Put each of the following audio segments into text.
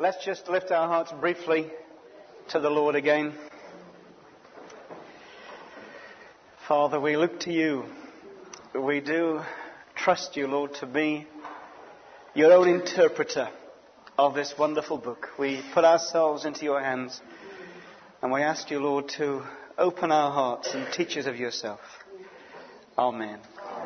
Let's just lift our hearts briefly to the Lord again. Father, we look to you. We do trust you, Lord, to be your own interpreter of this wonderful book. We put ourselves into your hands and we ask you, Lord, to open our hearts and teach us of yourself. Amen.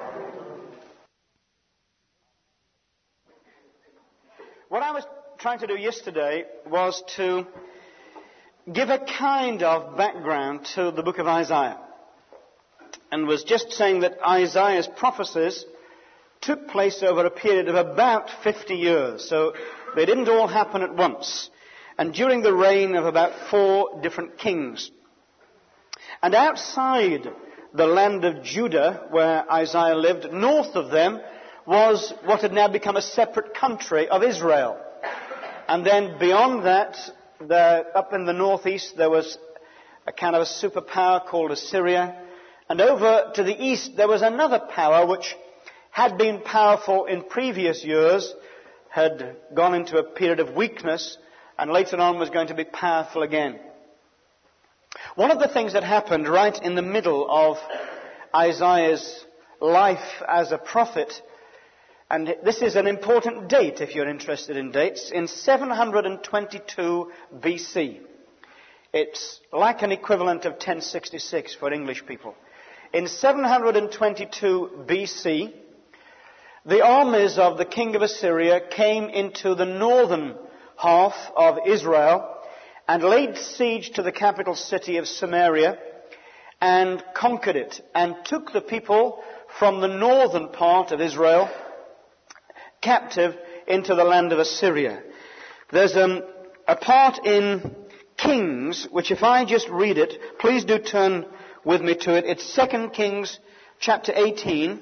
What I was trying to do yesterday was to give a kind of background to the book of Isaiah. And was just saying that Isaiah's prophecies took place over a period of about 50 years. So they didn't all happen at once. And during the reign of about 4 different kings. And outside the land of Judah, where Isaiah lived, north of them was what had now become a separate country of Israel. And then beyond that, up in the northeast, there was a kind of a superpower called Assyria. And over to the east, there was another power which had been powerful in previous years, had gone into a period of weakness, and later on was going to be powerful again. One of the things that happened right in the middle of Isaiah's life as a prophet, and this is an important date if you're interested in dates, in 722 BC. It's like an equivalent of 1066 for English people. In 722 BC, the armies of the king of Assyria came into the northern half of Israel and laid siege to the capital city of Samaria and conquered it and took the people from the northern part of Israel captive into the land of Assyria. There's a part in Kings, which if I just read it, please do turn with me to it. It's 2 Kings chapter 18.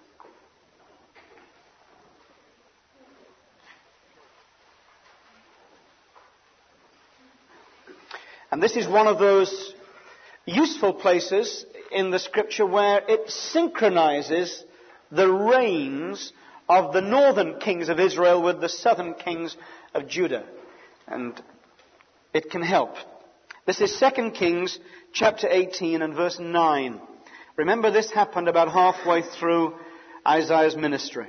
And this is one of those useful places in the scripture where it synchronizes the reigns of the northern kings of Israel with the southern kings of Judah. And it can help. This is 2 Kings chapter 18 and verse 9. Remember, this happened about halfway through Isaiah's ministry.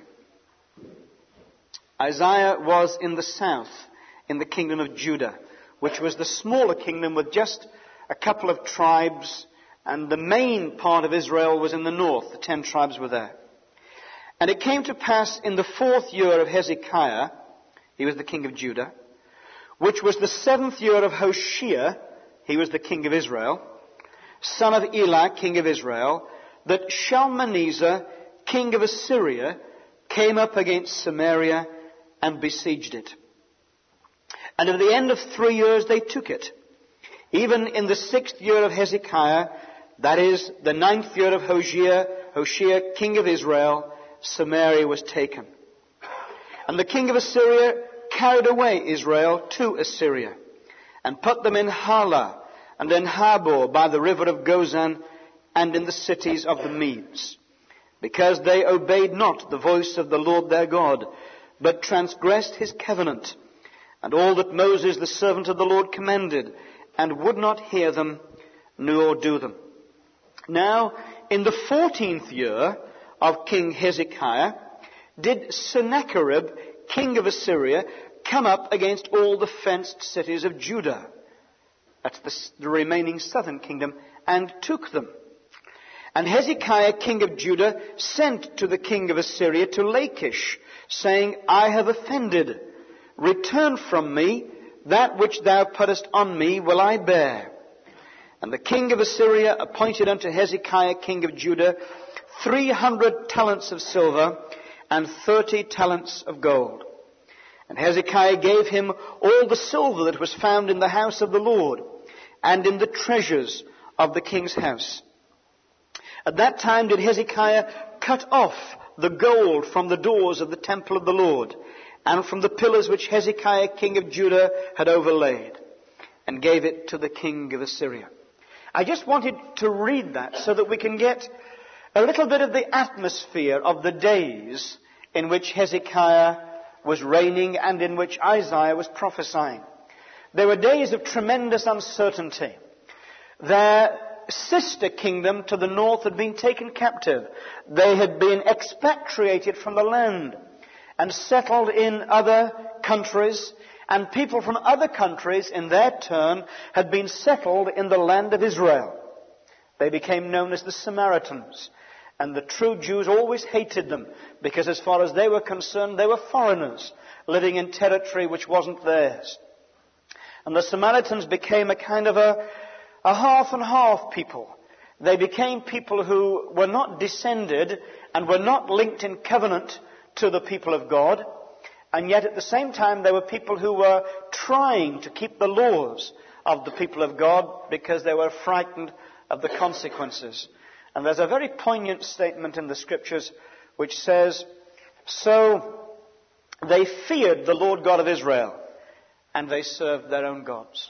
Isaiah was in the south, in the kingdom of Judah, which was the smaller kingdom with just a couple of tribes, and the main part of Israel was in the north. The 10 tribes were there. And it came to pass in the 4th year of Hezekiah, he was the king of Judah, which was the 7th year of Hoshea, he was the king of Israel, son of Elah, king of Israel, that Shalmaneser, king of Assyria, came up against Samaria and besieged it. And at the end of 3 years they took it. Even in the 6th year of Hezekiah, that is the 9th year of Hoshea, king of Israel, Samaria was taken. And the king of Assyria carried away Israel to Assyria and put them in Hala and in Habor by the river of Gozan and in the cities of the Medes, because they obeyed not the voice of the Lord their God, but transgressed his covenant and all that Moses the servant of the Lord commanded, and would not hear them nor do them. Now, in the 14th year of King Hezekiah, did Sennacherib, king of Assyria, come up against all the fenced cities of Judah. That's the remaining southern kingdom, and took them. And Hezekiah, king of Judah, sent to the king of Assyria to Lachish, saying, I have offended. Return from me, that which thou puttest on me will I bear. And the king of Assyria appointed unto Hezekiah, king of Judah, 300 talents of silver and 30 talents of gold. And Hezekiah gave him all the silver that was found in the house of the Lord and in the treasures of the king's house. At that time did Hezekiah cut off the gold from the doors of the temple of the Lord and from the pillars which Hezekiah, king of Judah, had overlaid, and gave it to the king of Assyria. I just wanted to read that so that we can get a little bit of the atmosphere of the days in which Hezekiah was reigning and in which Isaiah was prophesying. They were days of tremendous uncertainty. Their sister kingdom to the north had been taken captive. They had been expatriated from the land and settled in other countries, and people from other countries in their turn had been settled in the land of Israel. They became known as the Samaritans, and the true Jews always hated them because as far as they were concerned, they were foreigners living in territory which wasn't theirs. And the Samaritans became a kind of a half and half people. They became people who were not descended and were not linked in covenant to the people of God, and yet at the same time they were people who were trying to keep the laws of the people of God because they were frightened of the consequences. And there's a very poignant statement in the Scriptures which says, "So they feared the Lord God of Israel, and they served their own gods."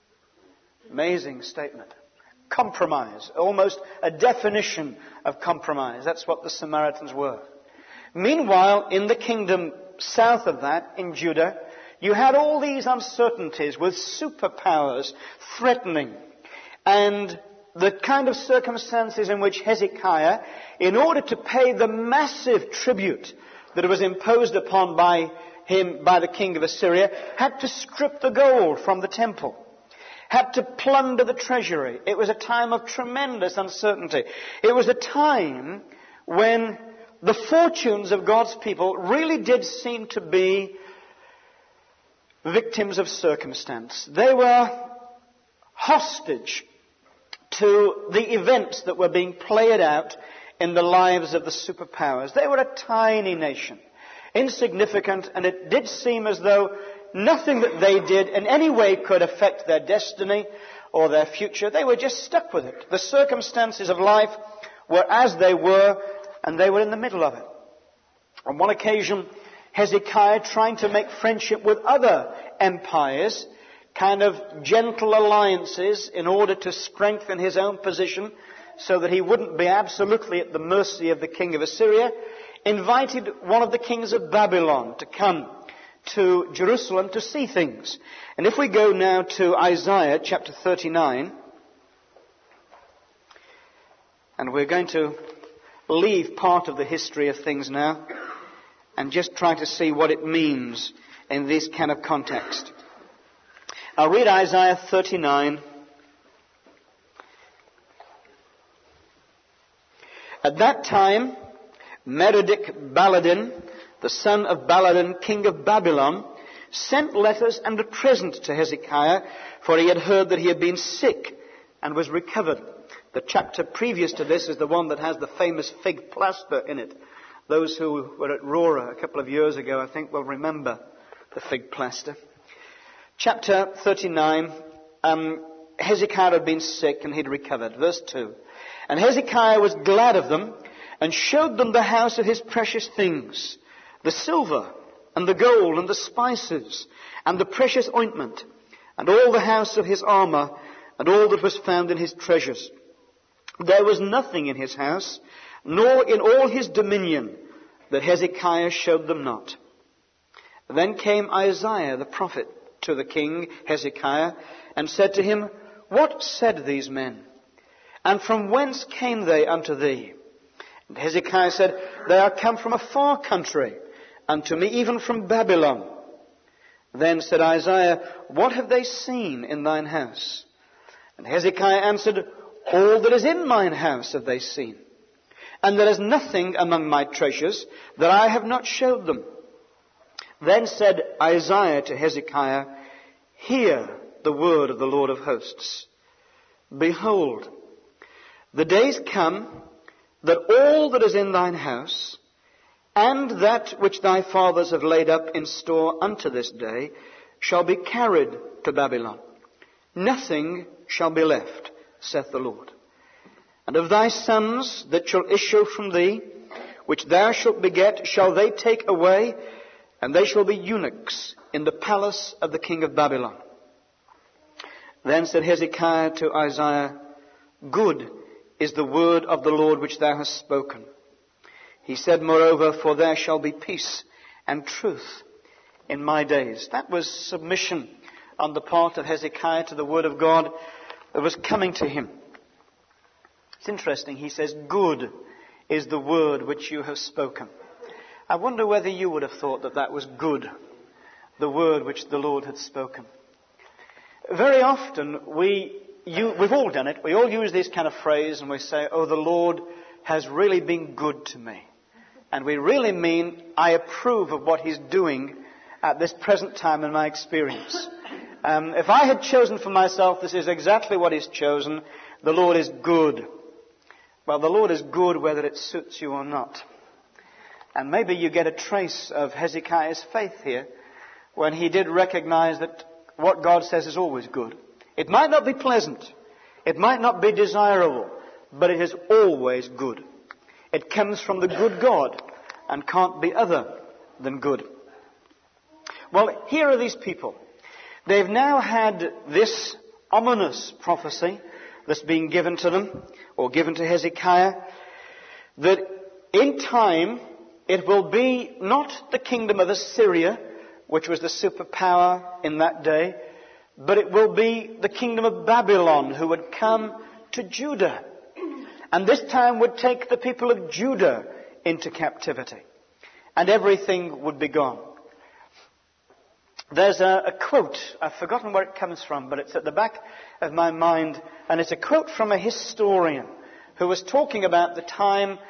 Amazing statement. Compromise. Almost a definition of compromise. That's what the Samaritans were. Meanwhile, in the kingdom south of that, in Judah, you had all these uncertainties with superpowers threatening. And the kind of circumstances in which Hezekiah, in order to pay the massive tribute that was imposed upon by him, by the king of Assyria, had to strip the gold from the temple, had to plunder the treasury. It was a time of tremendous uncertainty. It was a time when the fortunes of God's people really did seem to be victims of circumstance. They were hostage to the events that were being played out in the lives of the superpowers. They were a tiny nation, insignificant, and it did seem as though nothing that they did in any way could affect their destiny or their future. They were just stuck with it. The circumstances of life were as they were, and they were in the middle of it. On one occasion, Hezekiah, trying to make friendship with other empires, kind of gentle alliances in order to strengthen his own position so that he wouldn't be absolutely at the mercy of the king of Assyria, invited one of the kings of Babylon to come to Jerusalem to see things. And if we go now to Isaiah chapter 39, and we're going to leave part of the history of things now and just try to see what it means in this kind of context. I'll read Isaiah 39. At that time, Merodach-Baladan, the son of Baladan, king of Babylon, sent letters and a present to Hezekiah, for he had heard that he had been sick and was recovered. The chapter previous to this is the one that has the famous fig plaster in it. Those who were at Rora a couple of years ago, I think, will remember the fig plaster. Chapter 39, Hezekiah had been sick and he'd recovered. Verse 2. And Hezekiah was glad of them and showed them the house of his precious things, the silver and the gold and the spices and the precious ointment, and all the house of his armor and all that was found in his treasures. There was nothing in his house, nor in all his dominion, that Hezekiah showed them not. Then came Isaiah the prophet to the king Hezekiah, and said to him, What said these men? And from whence came they unto thee? And Hezekiah said, They are come from a far country unto me, even from Babylon. Then said Isaiah, What have they seen in thine house? And Hezekiah answered, All that is in mine house have they seen, and there is nothing among my treasures that I have not showed them. Then said Isaiah to Hezekiah, Hear the word of the Lord of hosts. Behold, the days come that all that is in thine house, and that which thy fathers have laid up in store unto this day, shall be carried to Babylon. Nothing shall be left, saith the Lord. And of thy sons that shall issue from thee, which thou shalt beget, shall they take away, and they shall be eunuchs in the palace of the king of Babylon. Then said Hezekiah to Isaiah, Good is the word of the Lord which thou hast spoken. He said, Moreover, for there shall be peace and truth in my days. That was submission on the part of Hezekiah to the word of God that was coming to him. It's interesting. He says, good is the word which you have spoken. I wonder whether you would have thought that that was good, the word which the Lord had spoken. Very often we've all done it. We all use this kind of phrase and we say, oh, the Lord has really been good to me. And we really mean, I approve of what He's doing at this present time in my experience. If I had chosen for myself, this is exactly what He's chosen. The Lord is good. Well, the Lord is good whether it suits you or not. And maybe you get a trace of Hezekiah's faith here when he did recognize that what God says is always good. It might not be pleasant. It might not be desirable. But it is always good. It comes from the good God and can't be other than good. Well, here are these people. They've now had this ominous prophecy that's been given to them, or given to Hezekiah, that in time it will be not the kingdom of Assyria, which was the superpower in that day, but it will be the kingdom of Babylon who would come to Judah. And this time would take the people of Judah into captivity. And everything would be gone. There's a quote, I've forgotten where it comes from, but it's at the back of my mind, and it's a quote from a historian who was talking about the time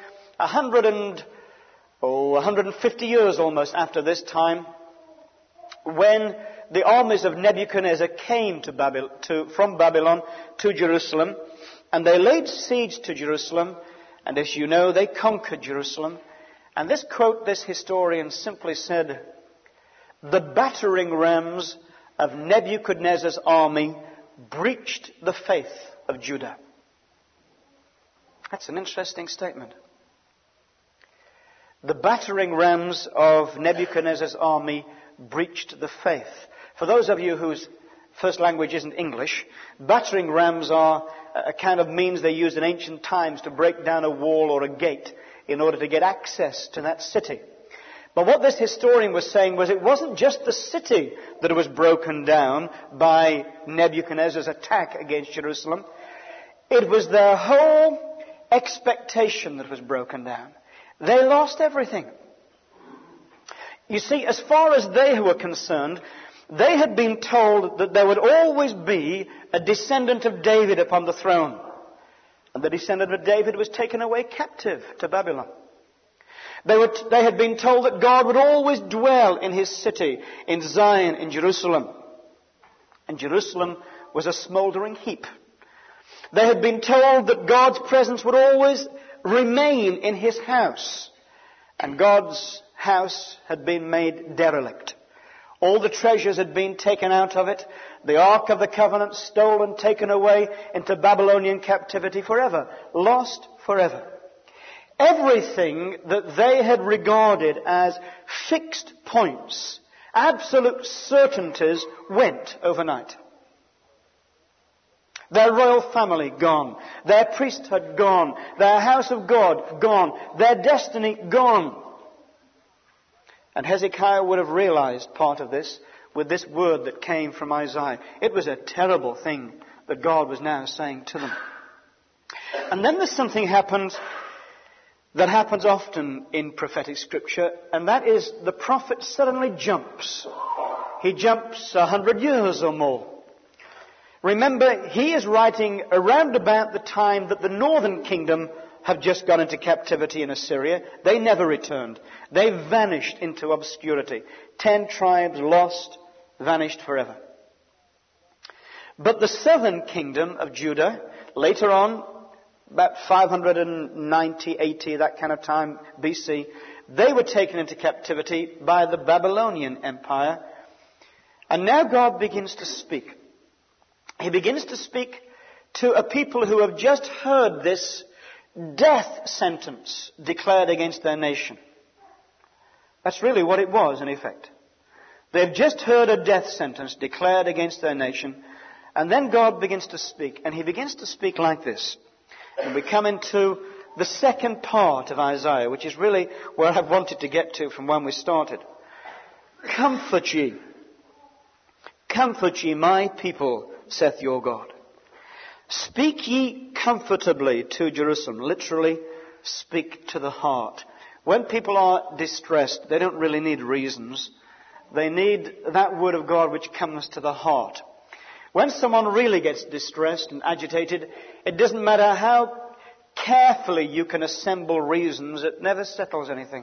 150 years almost after this time, when the armies of Nebuchadnezzar came from Babylon to Jerusalem, and they laid siege to Jerusalem, and as you know, they conquered Jerusalem. And this quote, this historian simply said, the battering rams of Nebuchadnezzar's army breached the faith of Judah. That's an interesting statement. The battering rams of Nebuchadnezzar's army breached the faith. For those of you whose first language isn't English, battering rams are a kind of means they used in ancient times to break down a wall or a gate in order to get access to that city. But what this historian was saying was it wasn't just the city that was broken down by Nebuchadnezzar's attack against Jerusalem. It was their whole expectation that was broken down. They lost everything. You see, as far as they were concerned, they had been told that there would always be a descendant of David upon the throne. And the descendant of David was taken away captive to Babylon. They had been told that God would always dwell in His city, in Zion, in Jerusalem. And Jerusalem was a smouldering heap. They had been told that God's presence would always remain in His house. And God's house had been made derelict. All the treasures had been taken out of it. The Ark of the Covenant stolen, taken away into Babylonian captivity forever. Lost forever. Everything that they had regarded as fixed points, absolute certainties, went overnight. Their royal family gone. Their priesthood gone. Their house of God gone. Their destiny gone. And Hezekiah would have realized part of this with this word that came from Isaiah. It was a terrible thing that God was now saying to them. And then there's something that happens often in prophetic scripture, and that is the prophet suddenly jumps. He jumps 100 years or more. Remember, he is writing around about the time that the northern kingdom have just gone into captivity in Assyria. They never returned. They vanished into obscurity. 10 tribes lost, vanished forever. But the southern kingdom of Judah, later on, about 590, 80, that kind of time, BC, they were taken into captivity by the Babylonian Empire. And now God begins to speak. He begins to speak to a people who have just heard this death sentence declared against their nation. That's really what it was, in effect. They've just heard a death sentence declared against their nation, and then God begins to speak, and He begins to speak like this. And we come into the second part of Isaiah, which is really where I've wanted to get to from when we started. Comfort ye my people, saith your God. Speak ye comfortably to Jerusalem. Literally, speak to the heart. When people are distressed, they don't really need reasons. They need that word of God which comes to the heart. When someone really gets distressed and agitated, it doesn't matter how carefully you can assemble reasons, it never settles anything.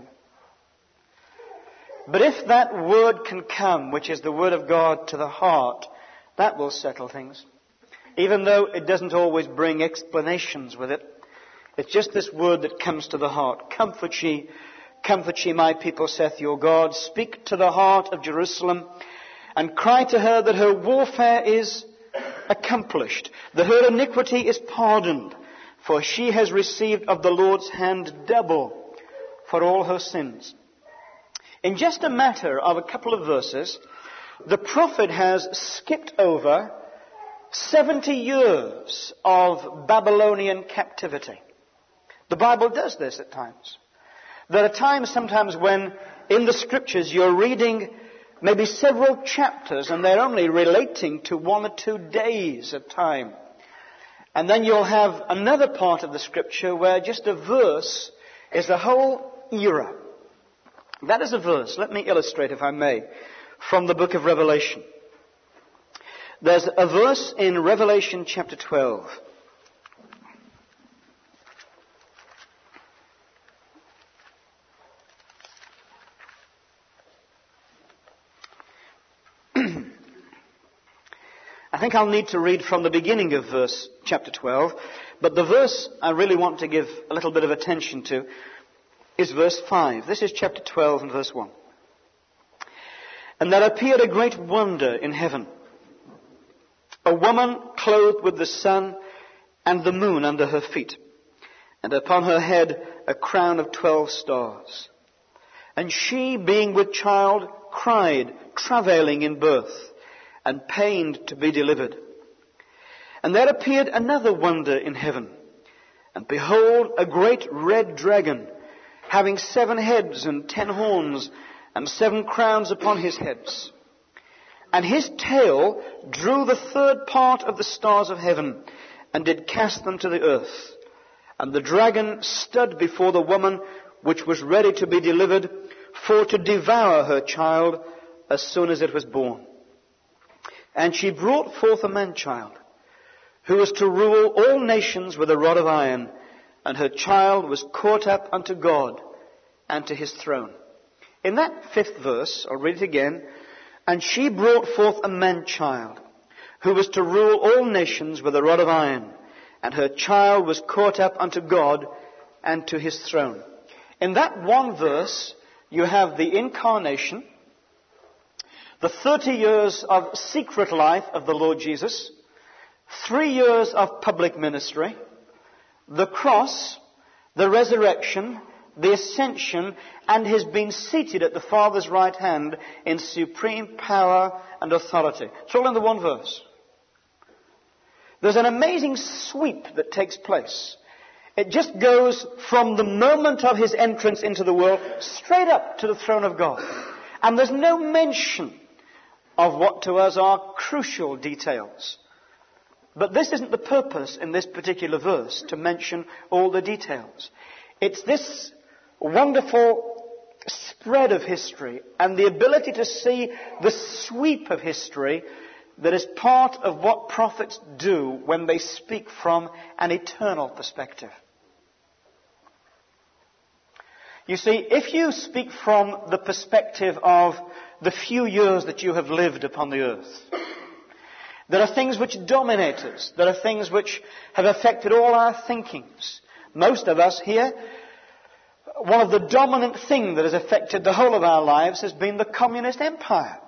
But if that word can come, which is the word of God, to the heart, that will settle things. Even though it doesn't always bring explanations with it. It's just this word that comes to the heart. Comfort ye, my people, saith your God. Speak to the heart of Jerusalem, and cry to her that her warfare is accomplished, that her iniquity is pardoned, for she has received of the Lord's hand double for all her sins. In just a matter of a couple of verses, the prophet has skipped over 70 years of Babylonian captivity. The Bible does this at times. There are times sometimes when in the scriptures you're reading maybe several chapters and they're only relating to 1 or 2 days of time. And then you'll have another part of the scripture where just a verse is a whole era. That is a verse. Let me illustrate, if I may, from the book of Revelation. There's a verse in Revelation chapter 12. I think I'll need to read from the beginning of verse chapter 12, but the verse I really want to give a little bit of attention to is verse 5. This is chapter 12 and verse 1. And there appeared a great wonder in heaven, a woman clothed with the sun and the moon under her feet, and upon her head a crown of 12 stars. And she, being with child, cried, travailing in birth, and pained to be delivered. And there appeared another wonder in heaven. And behold, a great red dragon, having 7 heads and 10 horns, and 7 crowns upon his heads. And his tail drew the 3rd part of the stars of heaven, and did cast them to the earth. And the dragon stood before the woman which was ready to be delivered, for to devour her child as soon as it was born. And she brought forth a man-child, who was to rule all nations with a rod of iron, and her child was caught up unto God and to his throne. In that 5th verse, I'll read it again. And she brought forth a man-child, who was to rule all nations with a rod of iron, and her child was caught up unto God and to his throne. In that one verse, you have the incarnation, the 30 years of secret life of the Lord Jesus, 3 years of public ministry, the cross, the resurrection, the ascension, and his being seated at the Father's right hand in supreme power and authority. It's all in the one verse. There's an amazing sweep that takes place. It just goes from the moment of his entrance into the world straight up to the throne of God. And there's no mention of what to us are crucial details. But this isn't the purpose in this particular verse, to mention all the details. It's this wonderful spread of history and the ability to see the sweep of history that is part of what prophets do when they speak from an eternal perspective. You see, if you speak from the perspective of the few years that you have lived upon the earth, there are things which dominate us. There are things which have affected all our thinkings. Most of us here, one of the dominant things that has affected the whole of our lives has been the communist empire.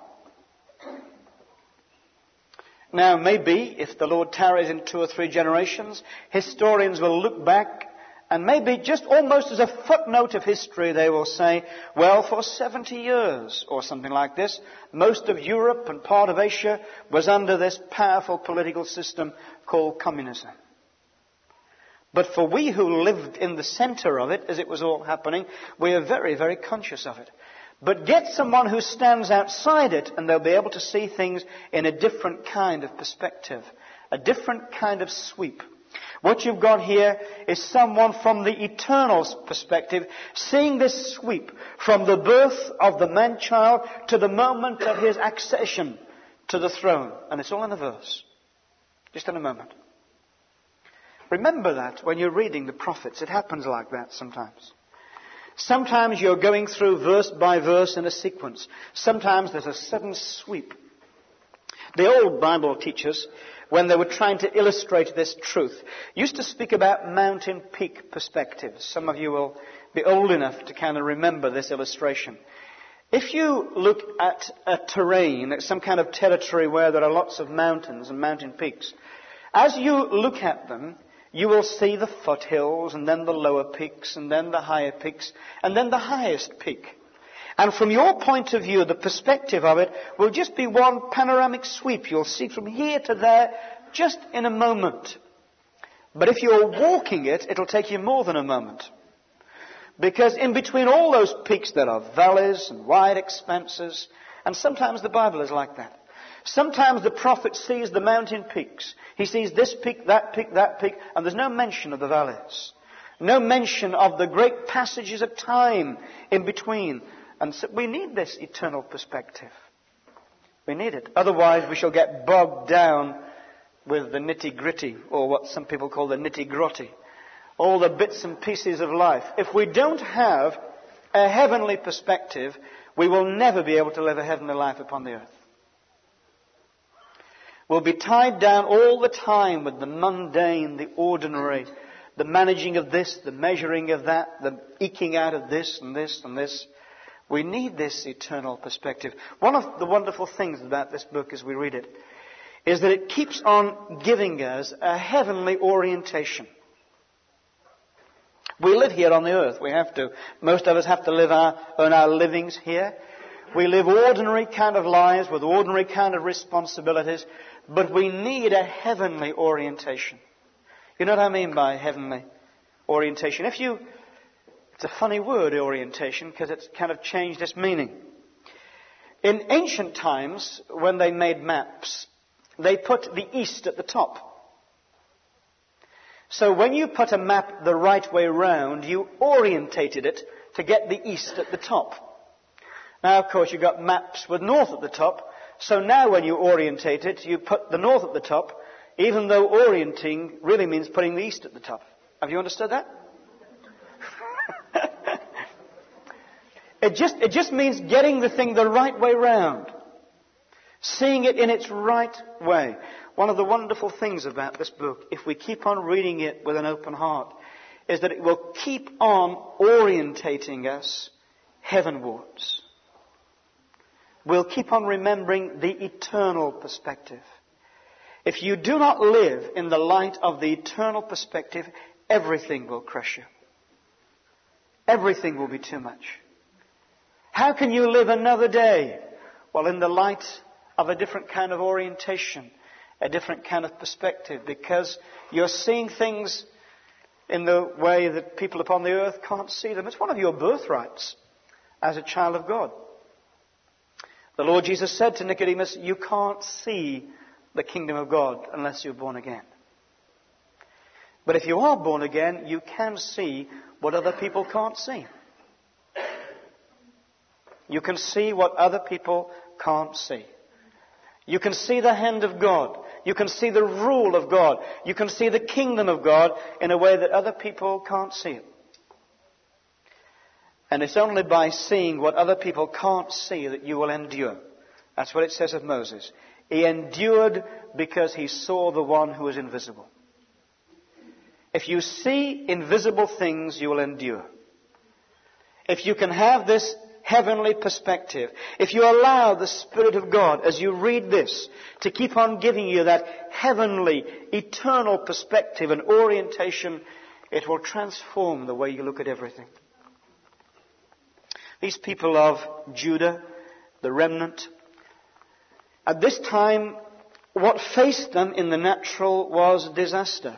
Now, maybe, if the Lord tarries in 2 or 3 generations, historians will look back and maybe just almost as a footnote of history they will say, well, for 70 years or something like this, most of Europe and part of Asia was under this powerful political system called communism. But for we who lived in the center of it, as it was all happening, we are very, very conscious of it. But get someone who stands outside it and they'll be able to see things in a different kind of perspective, a different kind of sweep. What you've got here is someone from the eternal perspective seeing this sweep from the birth of the man-child to the moment of his accession to the throne. And it's all in a verse. Just in a moment. Remember that when you're reading the prophets. It happens like that sometimes. Sometimes you're going through verse by verse in a sequence. Sometimes there's a sudden sweep. The old Bible teachers, when they were trying to illustrate this truth, used to speak about mountain peak perspectives. Some of you will be old enough to kind of remember this illustration. If you look at a terrain, at some kind of territory where there are lots of mountains and mountain peaks, as you look at them, you will see the foothills, and then the lower peaks, and then the higher peaks, and then the highest peak. And from your point of view, the perspective of it will just be one panoramic sweep. You'll see from here to there just in a moment. But if you're walking it, it'll take you more than a moment. Because in between all those peaks there are valleys and wide expanses, and sometimes the Bible is like that. Sometimes the prophet sees the mountain peaks. He sees this peak, that peak, that peak, and there's no mention of the valleys. No mention of the great passages of time in between. And so we need this eternal perspective. We need it. Otherwise we shall get bogged down with the nitty-gritty, or what some people call the nitty-grotty. All the bits and pieces of life. If we don't have a heavenly perspective, we will never be able to live a heavenly life upon the earth. We'll be tied down all the time with the mundane, the ordinary, the managing of this, the measuring of that, the eking out of this and this and this. We need this eternal perspective. One of the wonderful things about this book as we read it is that it keeps on giving us a heavenly orientation. We live here on the earth. We have to. Most of us have to earn our livings here. We live ordinary kind of lives with ordinary kind of responsibilities, but we need a heavenly orientation. You know what I mean by heavenly orientation? It's a funny word, orientation, because it's kind of changed its meaning. In ancient times, when they made maps, they put the east at the top. So when you put a map the right way round, you orientated it to get the east at the top. Now, of course, you've got maps with north at the top. So now when you orientate it, you put the north at the top, even though orienting really means putting the east at the top. Have you understood that? It just means getting the thing the right way round. Seeing it in its right way. One of the wonderful things about this book, if we keep on reading it with an open heart, is that it will keep on orientating us heavenwards. We'll keep on remembering the eternal perspective. If you do not live in the light of the eternal perspective, everything will crush you. Everything will be too much. How can you live another day? Well, in the light of a different kind of orientation, a different kind of perspective, because you're seeing things in the way that people upon the earth can't see them. It's one of your birthrights as a child of God. The Lord Jesus said to Nicodemus, you can't see the kingdom of God unless you're born again. But if you are born again, you can see what other people can't see. You can see what other people can't see. You can see the hand of God. You can see the rule of God. You can see the kingdom of God in a way that other people can't see it. And it's only by seeing what other people can't see that you will endure. That's what it says of Moses. He endured because he saw the one who is invisible. If you see invisible things, you will endure. If you can have this heavenly perspective, if you allow the Spirit of God, as you read this, to keep on giving you that heavenly, eternal perspective and orientation, it will transform the way you look at everything. These people of Judah, the remnant, at this time, what faced them in the natural was disaster.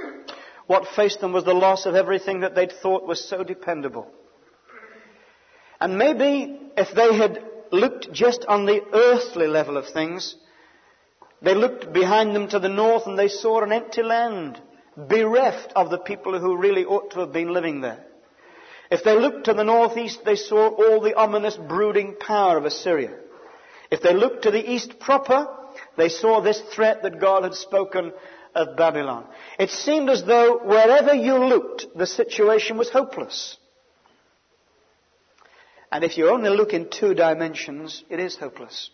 What faced them was the loss of everything that they'd thought was so dependable. And maybe if they had looked just on the earthly level of things, they looked behind them to the north and they saw an empty land, bereft of the people who really ought to have been living there. If they looked to the northeast, they saw all the ominous brooding power of Assyria. If they looked to the east proper, they saw this threat that God had spoken of Babylon. It seemed as though wherever you looked, the situation was hopeless. And if you only look in 2 dimensions, it is hopeless.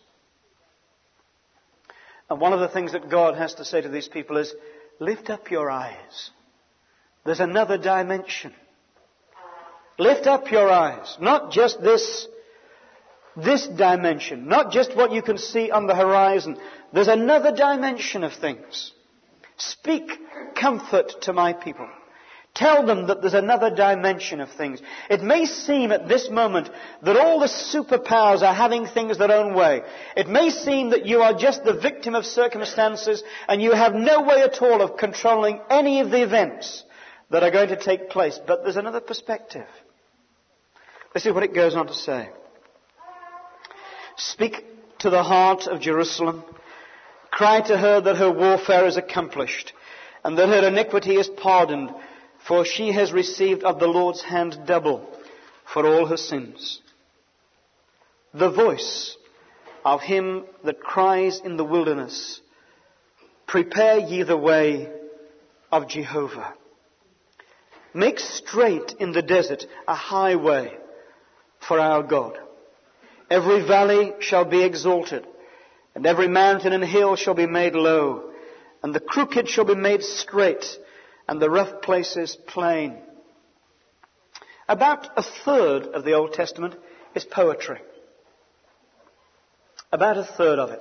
And one of the things that God has to say to these people is, lift up your eyes. There's another dimension. Lift up your eyes. Not just this dimension. Not just what you can see on the horizon. There's another dimension of things. Speak comfort to my people. Tell them that there's another dimension of things. It may seem at this moment that all the superpowers are having things their own way. It may seem that you are just the victim of circumstances and you have no way at all of controlling any of the events that are going to take place. But there's another perspective. This is what it goes on to say. Speak to the heart of Jerusalem. Cry to her that her warfare is accomplished and that her iniquity is pardoned. For she has received of the Lord's hand double for all her sins. The voice of him that cries in the wilderness, prepare ye the way of Jehovah. Make straight in the desert a highway for our God. Every valley shall be exalted, and every mountain and hill shall be made low, and the crooked shall be made straight, and the rough places plain. About a third of the Old Testament is poetry. About a third of it.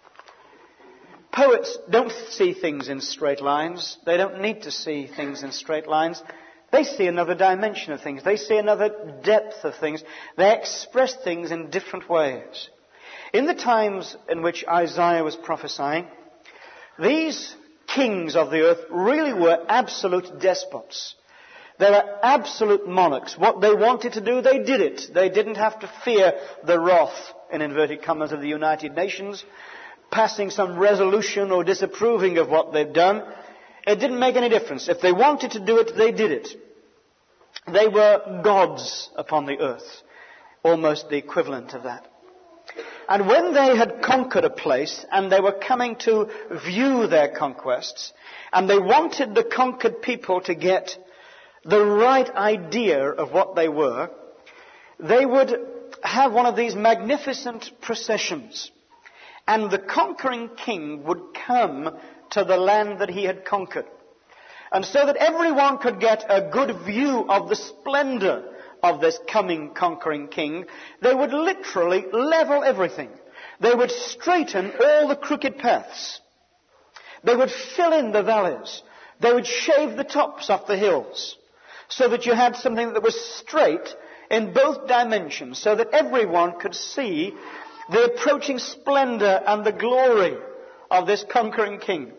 Poets don't see things in straight lines. They don't need to see things in straight lines. They see another dimension of things. They see another depth of things. They express things in different ways. In the times in which Isaiah was prophesying, these kings of the earth really were absolute despots. They were absolute monarchs. What they wanted to do, they did it. They didn't have to fear the wrath, in inverted commas, of the United Nations, passing some resolution or disapproving of what they've done. It didn't make any difference. If they wanted to do it, they did it. They were gods upon the earth, almost the equivalent of that. And when they had conquered a place and they were coming to view their conquests, and they wanted the conquered people to get the right idea of what they were, they would have one of these magnificent processions. And the conquering king would come to the land that he had conquered. And so that everyone could get a good view of the splendor of this coming conquering king, they would literally level everything. They would straighten all the crooked paths. They would fill in the valleys. They would shave the tops off the hills, so that you had something that was straight in both dimensions, so that everyone could see the approaching splendor and the glory of this conquering king.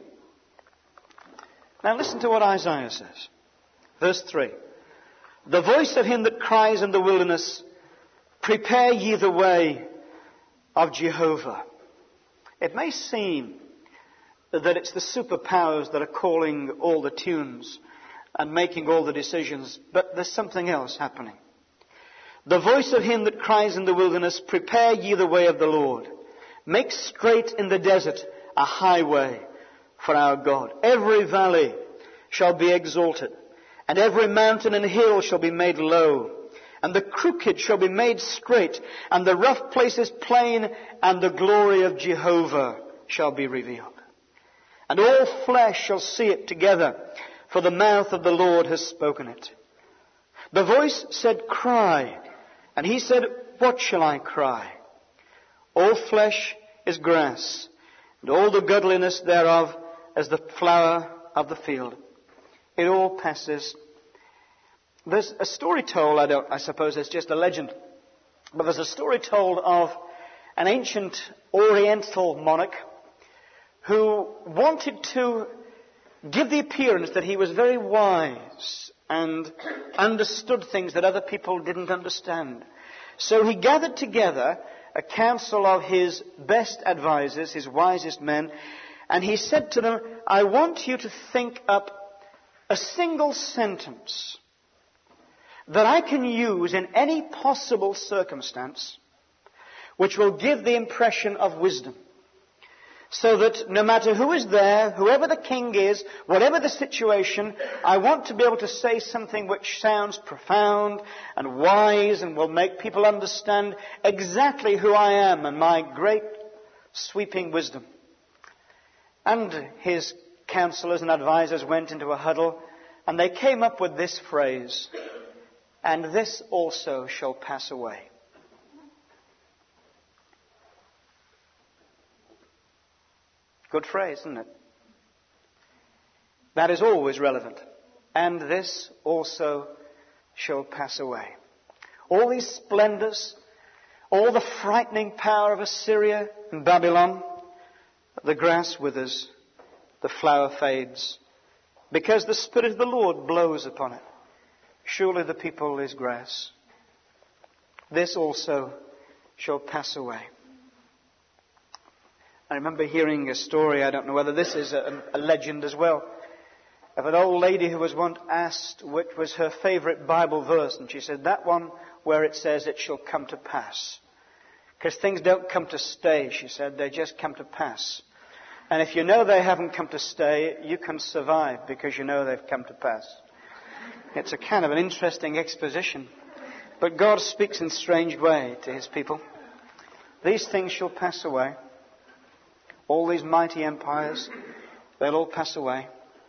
Now listen to what Isaiah says. Verse 3. The voice of him that cries in the wilderness, prepare ye the way of Jehovah. It may seem that it's the superpowers that are calling all the tunes and making all the decisions, but there's something else happening. The voice of him that cries in the wilderness, prepare ye the way of the Lord. Make straight in the desert a highway for our God. Every valley shall be exalted, and every mountain and hill shall be made low, and the crooked shall be made straight, and the rough places plain, and the glory of Jehovah shall be revealed. And all flesh shall see it together, for the mouth of the Lord has spoken it. The voice said, cry. And he said, what shall I cry? All flesh is grass, and all the goodliness thereof as the flower of the field. It all passes. There's a story told, I suppose it's just a legend, but there's a story told of an ancient Oriental monarch who wanted to give the appearance that he was very wise and understood things that other people didn't understand. So he gathered together a council of his best advisers, his wisest men, and he said to them, I want you to think up a single sentence that I can use in any possible circumstance which will give the impression of wisdom. So that no matter who is there, whoever the king is, whatever the situation, I want to be able to say something which sounds profound and wise and will make people understand exactly who I am and my great sweeping wisdom. And his counselors and advisers went into a huddle and they came up with this phrase, and this also shall pass away. Good phrase, isn't it? That is always relevant. And this also shall pass away. All these splendors, all the frightening power of Assyria and Babylon, the grass withers, the flower fades, because the Spirit of the Lord blows upon it. Surely the people is grass. This also shall pass away. I remember hearing a story, I don't know whether this is a legend as well, of an old lady who was once asked which was her favourite Bible verse, and she said, that one where it says it shall come to pass. Because things don't come to stay, she said, they just come to pass. And if you know they haven't come to stay, you can survive because you know they've come to pass. It's a kind of an interesting exposition. But God speaks in a strange way to his people. These things shall pass away. All these mighty empires, they'll all pass away.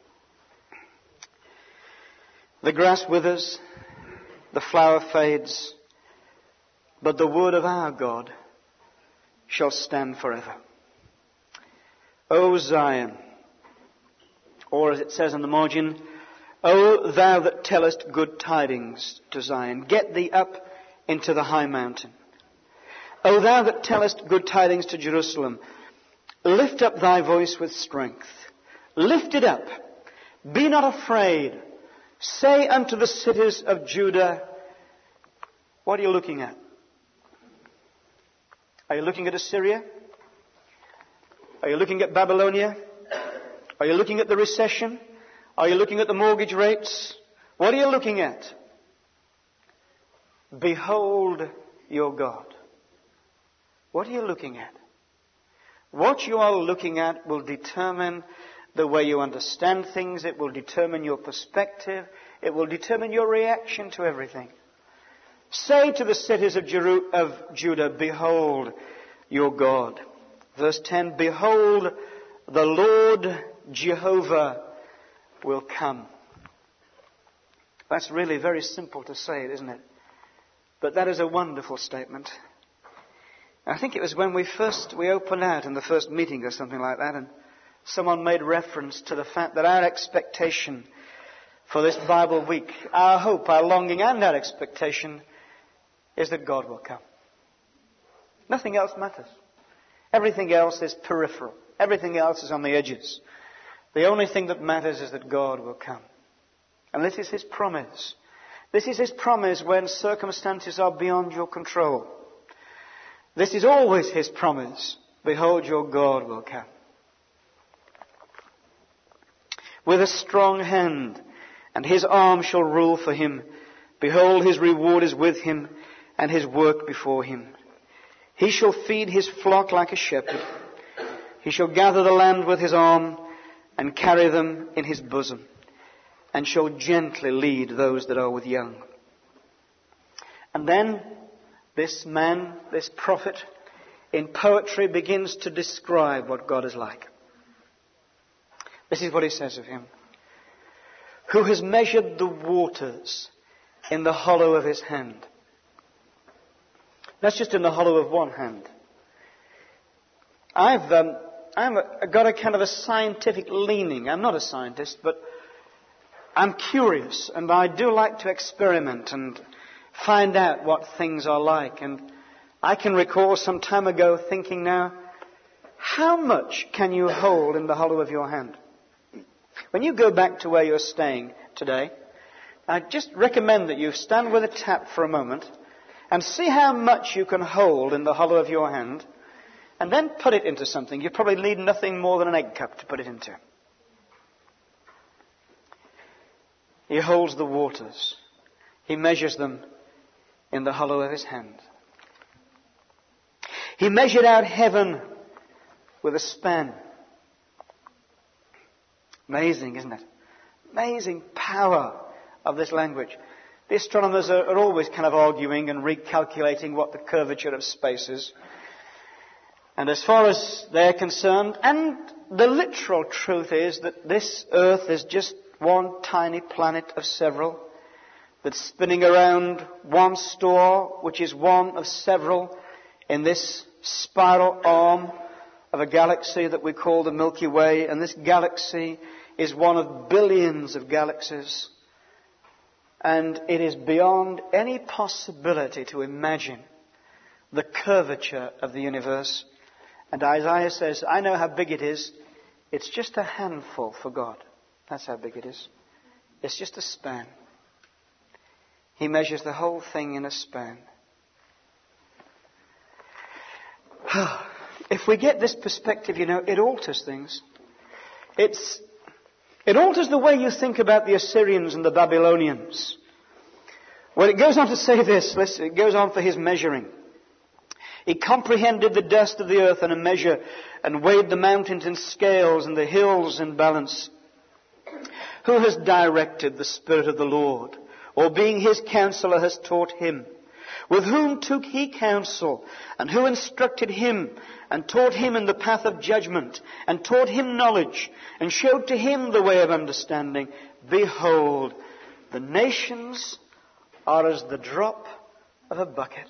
The grass withers, the flower fades, but the word of our God shall stand forever. O Zion, or as it says on the margin, O thou that tellest good tidings to Zion, get thee up into the high mountain. O thou that tellest good tidings to Jerusalem, lift up thy voice with strength. Lift it up. Be not afraid. Say unto the cities of Judah, what are you looking at? Are you looking at Assyria? Are you looking at Babylonia? Are you looking at the recession? Are you looking at the mortgage rates? What are you looking at? Behold your God. What are you looking at? What you are looking at will determine the way you understand things. It will determine your perspective. It will determine your reaction to everything. Say to the cities of Judah, behold your God. Verse 10, behold, the Lord Jehovah will come. That's really very simple to say, isn't it? But that is a wonderful statement. I think it was when we opened out in the first meeting or something like that, and someone made reference to the fact that our expectation for this Bible week, our hope, our longing and our expectation is that God will come. Nothing else matters. Everything else is peripheral. Everything else is on the edges. The only thing that matters is that God will come. And this is his promise. This is his promise when circumstances are beyond your control. This is always his promise. Behold, your God will come. With a strong hand, and his arm shall rule for him. Behold, his reward is with him, and his work before him. He shall feed his flock like a shepherd. He shall gather the land with his arm, and carry them in his bosom, and shall gently lead those that are with young. And then this man, this prophet, in poetry begins to describe what God is like. This is what he says of him. Who has measured the waters in the hollow of his hand. That's just in the hollow of one hand. I've got a kind of a scientific leaning. I'm not a scientist, but I'm curious, and I do like to experiment and find out what things are like. And I can recall some time ago thinking now, how much can you hold in the hollow of your hand? When you go back to where you're staying today, I just recommend that you stand with a tap for a moment and see how much you can hold in the hollow of your hand, and then put it into something. You probably need nothing more than an egg cup to put it into. He holds the waters. He measures them in the hollow of his hand. He measured out heaven with a span. Amazing, isn't it? Amazing power of this language. The astronomers are always kind of arguing and recalculating what the curvature of space is. And as far as they're concerned, and the literal truth is that this earth is just one tiny planet of several that's spinning around one star, which is one of several in this spiral arm of a galaxy that we call the Milky Way. And this galaxy is one of billions of galaxies. And it is beyond any possibility to imagine the curvature of the universe. And Isaiah says, I know how big it is. It's just a handful for God. That's how big it is. It's just a span. He measures the whole thing in a span. If we get this perspective, it alters things. It alters the way you think about the Assyrians and the Babylonians. Well, it goes on to say this. Listen, it goes on for his measuring. He comprehended the dust of the earth in a measure and weighed the mountains in scales and the hills in balance. Who has directed the Spirit of the Lord, or being his counselor has taught him? With whom took he counsel, and who instructed him, and taught him in the path of judgment, and taught him knowledge, and showed to him the way of understanding? Behold, the nations are as the drop of a bucket.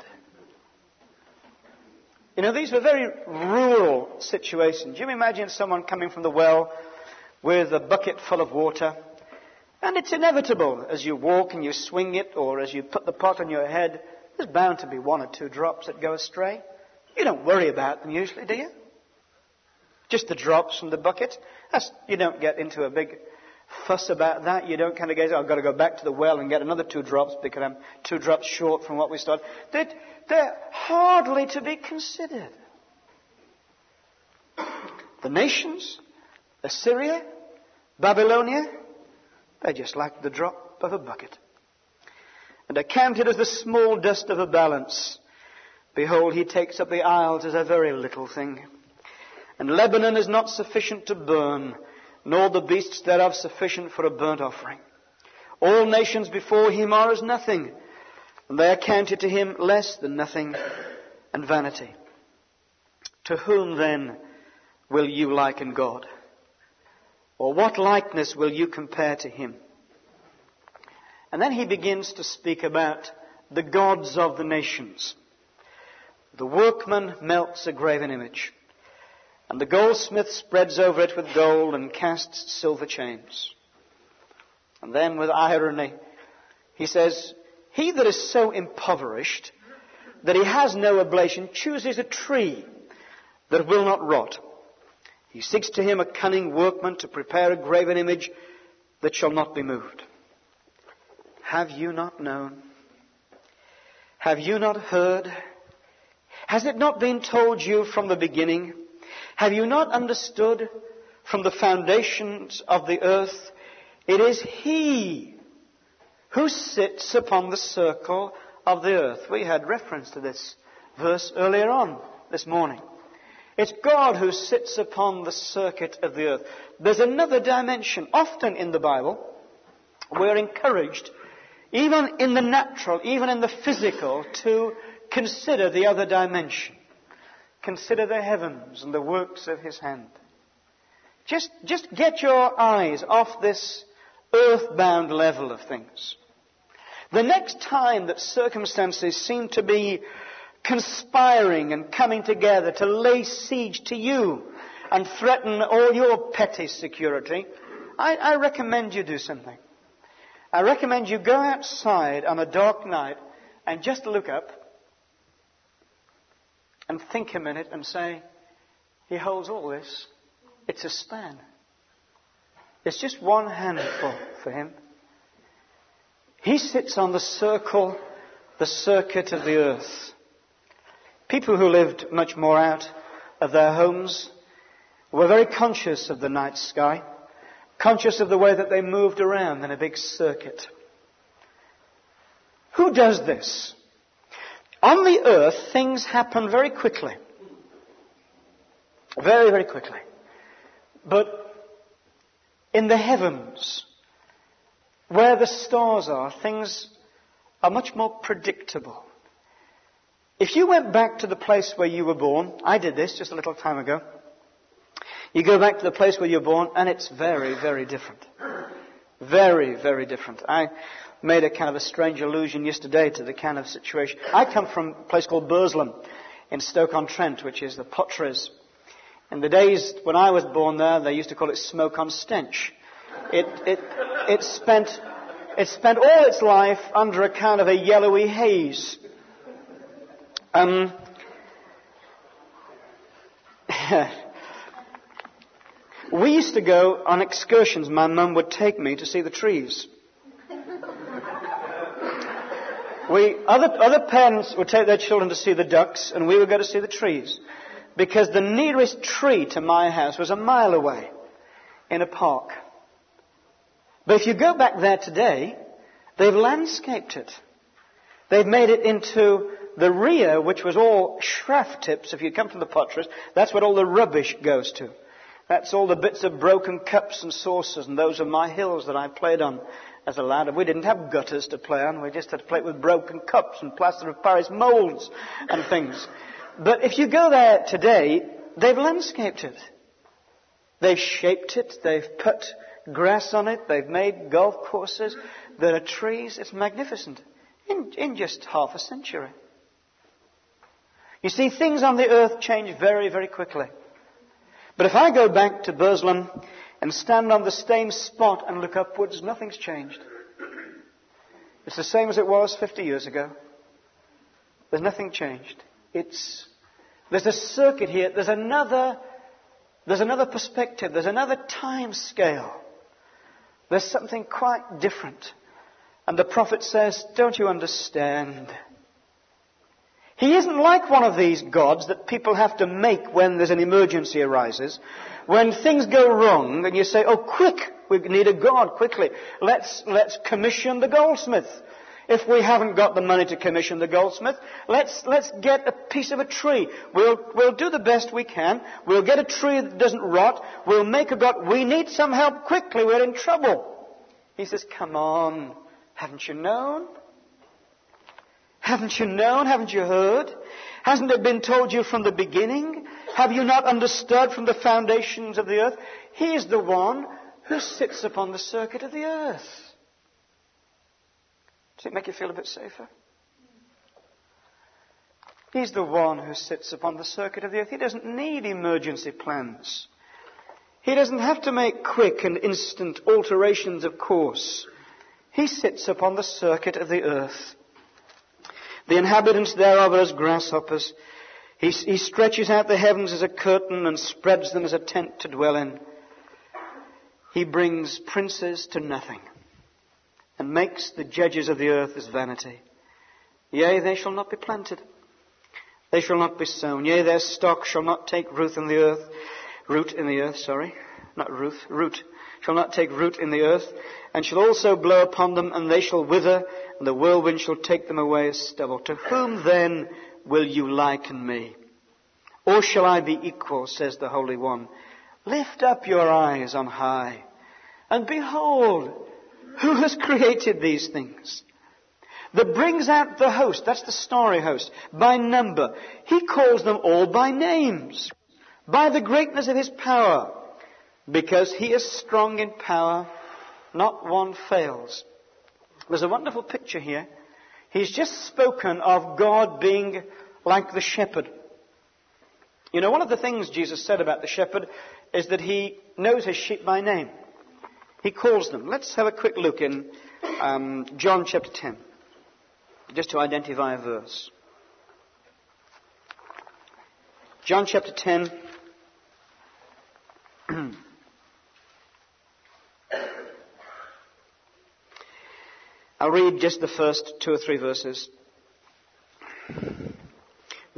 These were very rural situations. You imagine someone coming from the well with a bucket full of water. And it's inevitable as you walk and you swing it, or as you put the pot on your head, there's bound to be one or two drops that go astray. You don't worry about them usually, do you? Just the drops from the bucket. You don't get into a big fuss about that. You don't kind of go, I've got to go back to the well and get another 2 drops because I'm 2 drops short from what we started. They're hardly to be considered. The nations, Assyria, Babylonia, they're just like the drop of a bucket. And are counted as the small dust of a balance. Behold, he takes up the isles as a very little thing. And Lebanon is not sufficient to burn, nor the beasts thereof sufficient for a burnt offering. All nations before him are as nothing, and they are counted to him less than nothing and vanity. To whom then will you liken God? Or what likeness will you compare to him? And then he begins to speak about the gods of the nations. The workman melts a graven image, and the goldsmith spreads over it with gold and casts silver chains. And then with irony, he says, he that is so impoverished that he has no oblation chooses a tree that will not rot. He seeks to him a cunning workman to prepare a graven image that shall not be moved. Have you not known? Have you not heard? Has it not been told you from the beginning? Have you not understood from the foundations of the earth? It is he who sits upon the circle of the earth. We had reference to this verse earlier on this morning. It's God who sits upon the circuit of the earth. There's another dimension. Often in the Bible, we're encouraged, even in the natural, even in the physical, to consider the other dimension. Consider the heavens and the works of his hand. Just get your eyes off this earthbound level of things. The next time that circumstances seem to be conspiring and coming together to lay siege to you and threaten all your petty security, I recommend you do something. I recommend you go outside on a dark night and just look up and think a minute and say, he holds all this. It's a span. It's just one handful for him. He sits on the circle the circuit of the earth. People who lived much more out of their homes were very conscious of the night sky, conscious of the way that they moved around in a big circuit. Who does this? On the earth, things happen very quickly. Very, very quickly. But in the heavens, where the stars are, things are much more predictable. If you went back to the place where you were born, I did this just a little time ago. You go back to the place where you were born, and it's very, very different. Very, very different. I made a kind of a strange allusion yesterday to the kind of situation. I come from a place called Burslem in Stoke-on-Trent, which is the Potteries. In the days when I was born there, they used to call it smoke-on-stench. It spent all its life under a kind of a yellowy haze. We used to go on excursions. My mum would take me to see the trees. Other parents would take their children to see the ducks, and we would go to see the trees. Because the nearest tree to my house was a mile away in a park. But if you go back there today, they've landscaped it. They've made it into the rear, which was all shraf tips. If you come from the Potteries, that's what all the rubbish goes to. That's all the bits of broken cups and saucers, and those are my hills that I played on as a lad. We didn't have gutters to play on. We just had to play with broken cups and plaster of Paris moulds and things. But if you go there today, they've landscaped it. They've shaped it. They've put grass on it. They've made golf courses. There are trees. It's magnificent. In just half a century. You see, things on the earth change very, very quickly. But if I go back to Burslem and stand on the same spot and look upwards, nothing's changed. It's the same as it was 50 years ago. There's nothing changed. There's a circuit here. There's another perspective. There's another time scale. There's something quite different. And the prophet says, don't you understand? He isn't like one of these gods that people have to make when there's an emergency arises. When things go wrong and you say, oh, quick, we need a god, quickly. Let's commission the goldsmith. If we haven't got the money to commission the goldsmith, let's get a piece of a tree. We'll do the best we can. We'll get a tree that doesn't rot. We'll make a god. We need some help quickly. We're in trouble. He says, come on. Haven't you known? Haven't you known? Haven't you heard? Hasn't it been told you from the beginning? Have you not understood from the foundations of the earth? He is the one who sits upon the circuit of the earth. Does it make you feel a bit safer? He's the one who sits upon the circuit of the earth. He doesn't need emergency plans. He doesn't have to make quick and instant alterations of course. He sits upon the circuit of the earth. The inhabitants thereof are as grasshoppers. He stretches out the heavens as a curtain and spreads them as a tent to dwell in. He brings princes to nothing and makes the judges of the earth as vanity. Yea, they shall not be planted. They shall not be sown. Yea, their stock shall not take root in the earth. Root shall not take root in the earth, and shall also blow upon them, and they shall wither, and the whirlwind shall take them away as stubble. To whom then will you liken me? Or shall I be equal, says the Holy One? Lift up your eyes on high, and behold, who has created these things? That brings out the host, that's the starry host, by number. He calls them all by names, by the greatness of his power. Because he is strong in power, not one fails. There's a wonderful picture here. He's just spoken of God being like the shepherd. You know, one of the things Jesus said about the shepherd is that he knows his sheep by name. He calls them. Let's have a quick look in John chapter 10, just to identify a verse. John chapter 10. I'll read just the first 2 or 3 verses.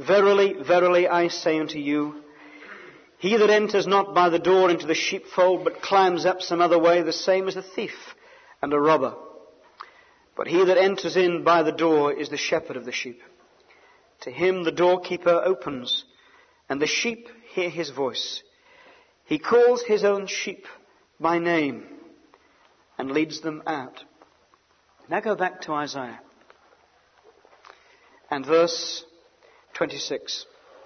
Verily, verily, I say unto you, he that enters not by the door into the sheepfold, but climbs up some other way, the same is a thief and a robber. But he that enters in by the door is the shepherd of the sheep. To him the doorkeeper opens, and the sheep hear his voice. He calls his own sheep by name and leads them out. Now go back to Isaiah and verse 26.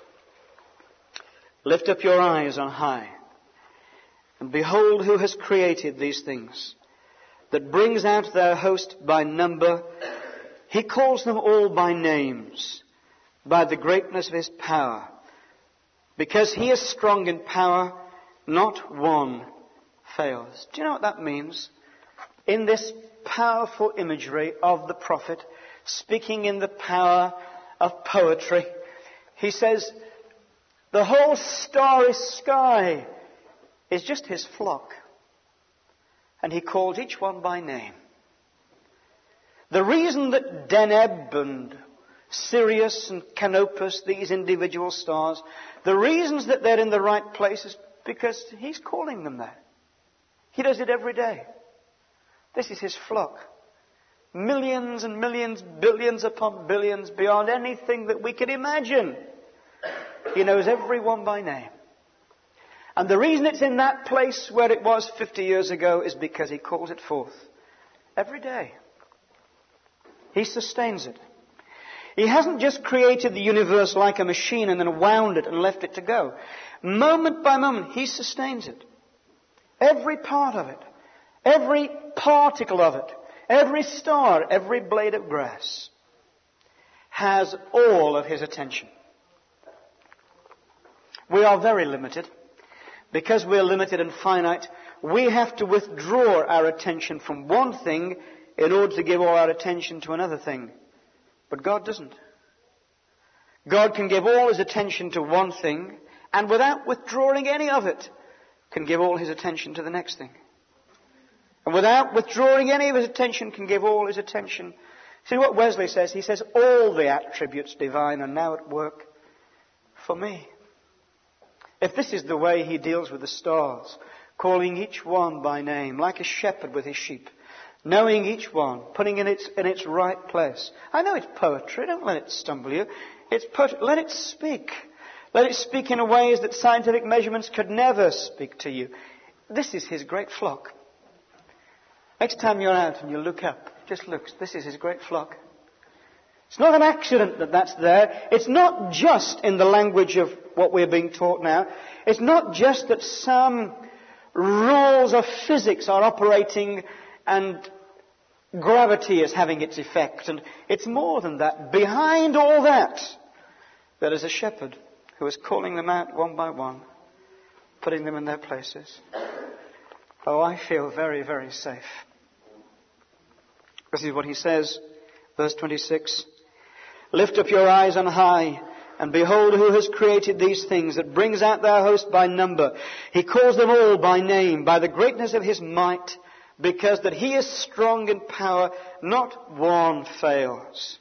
Lift up your eyes on high, and behold who has created these things, that brings out their host by number. He calls them all by names, by the greatness of his power. Because he is strong in power, not one fails. Do you know what that means? In this powerful imagery of the prophet, speaking in the power of poetry, he says, the whole starry sky is just his flock. And he calls each one by name. The reason that Deneb and Sirius and Canopus, these individual stars, the reasons that they're in the right place is because he's calling them there. He does it every day. This is his flock. Millions and millions, billions upon billions, beyond anything that we can imagine. He knows everyone by name. And the reason it's in that place where it was 50 years ago is because he calls it forth every day. He sustains it. He hasn't just created the universe like a machine and then wound it and left it to go. Moment by moment, he sustains it. Every part of it. Every particle of it. Every star, every blade of grass has all of his attention. We are very limited. Because we're limited and finite, we have to withdraw our attention from one thing in order to give all our attention to another thing. But God doesn't. God can give all his attention to one thing, and without withdrawing any of it, can give all his attention to the next thing. And without withdrawing any of his attention, can give all his attention. See what Wesley says? He says, all the attributes divine are now at work for me. If this is the way he deals with the stars, calling each one by name, like a shepherd with his sheep, knowing each one, putting it in its right place. I know it's poetry. Don't let it stumble you. It's poetry. Let it speak. Let it speak in ways that scientific measurements could never speak to you. This is his great flock. Next time you're out and you look up, just look. This is his great flock. It's not an accident that that's there. It's not just in the language of what we're being taught now. It's not just that some rules of physics are operating and gravity is having its effect. And it's more than that. Behind all that, there is a shepherd who is calling them out one by one, putting them in their places. Oh, I feel very, very safe. This is what he says, verse 26. Lift up your eyes on high, and behold who has created these things, that brings out their host by number. He calls them all by name, by the greatness of his might, because that he is strong in power, not one fails.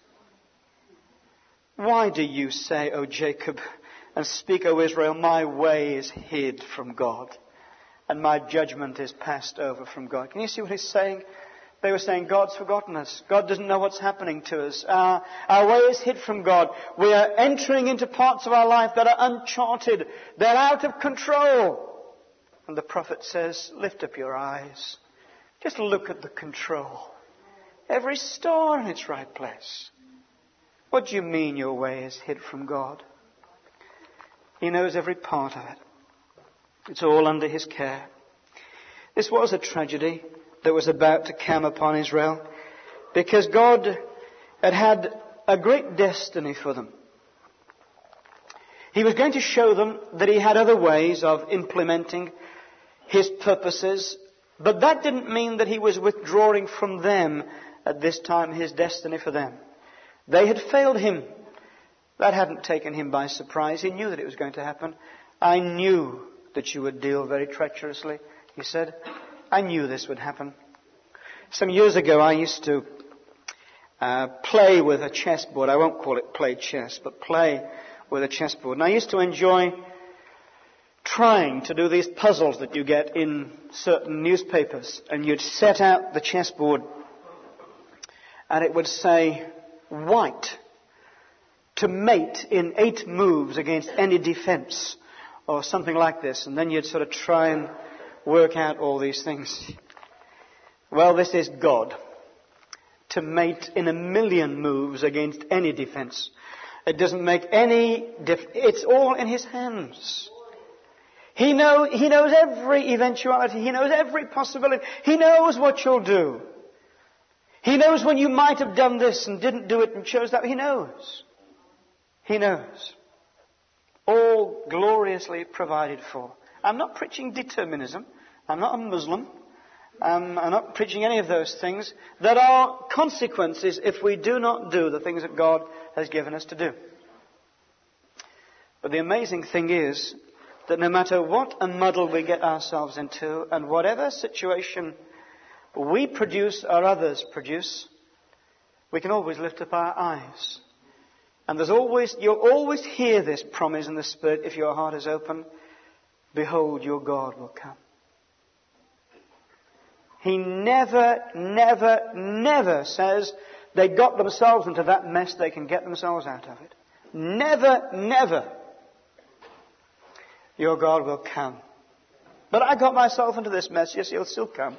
Why do you say, O Jacob, and speak, O Israel, my way is hid from God, and my judgment is passed over from God? Can you see what he's saying? They were saying, God's forgotten us. God doesn't know what's happening to us. Our way is hid from God. We are entering into parts of our life that are uncharted. They're out of control. And the prophet says, lift up your eyes. Just look at the control. Every star in its right place. What do you mean your way is hid from God? He knows every part of it. It's all under his care. This was a tragedy that was about to come upon Israel, because God had a great destiny for them. He was going to show them that he had other ways of implementing his purposes, but that didn't mean that he was withdrawing from them at this time, his destiny for them. They had failed him. That hadn't taken him by surprise. He knew that it was going to happen. I knew that you would deal very treacherously, he said. I knew this would happen. Some years ago, I used to play with a chessboard. I won't call it play chess, but play with a chessboard. And I used to enjoy trying to do these puzzles that you get in certain newspapers. And you'd set out the chessboard and it would say, white to mate in 8 moves against any defense, or something like this. And then you'd sort of try and work out all these things. Well, this is God. To mate in 1,000,000 moves against any defense. It doesn't make any difference. It's all in His hands. He knows every eventuality. He knows every possibility. He knows what you'll do. He knows when you might have done this and didn't do it and chose that. He knows. He knows. All gloriously provided for. I'm not preaching determinism. I'm not a Muslim. I'm not preaching any of those things. There are consequences if we do not do the things that God has given us to do. But the amazing thing is that no matter what a muddle we get ourselves into, and whatever situation we produce or others produce, we can always lift up our eyes. And you'll always hear this promise in the Spirit if your heart is open. Behold, your God will come. He never, never, never says they got themselves into that mess, they can get themselves out of it. Never, never. Your God will come. But I got myself into this mess. Yes, He'll still come.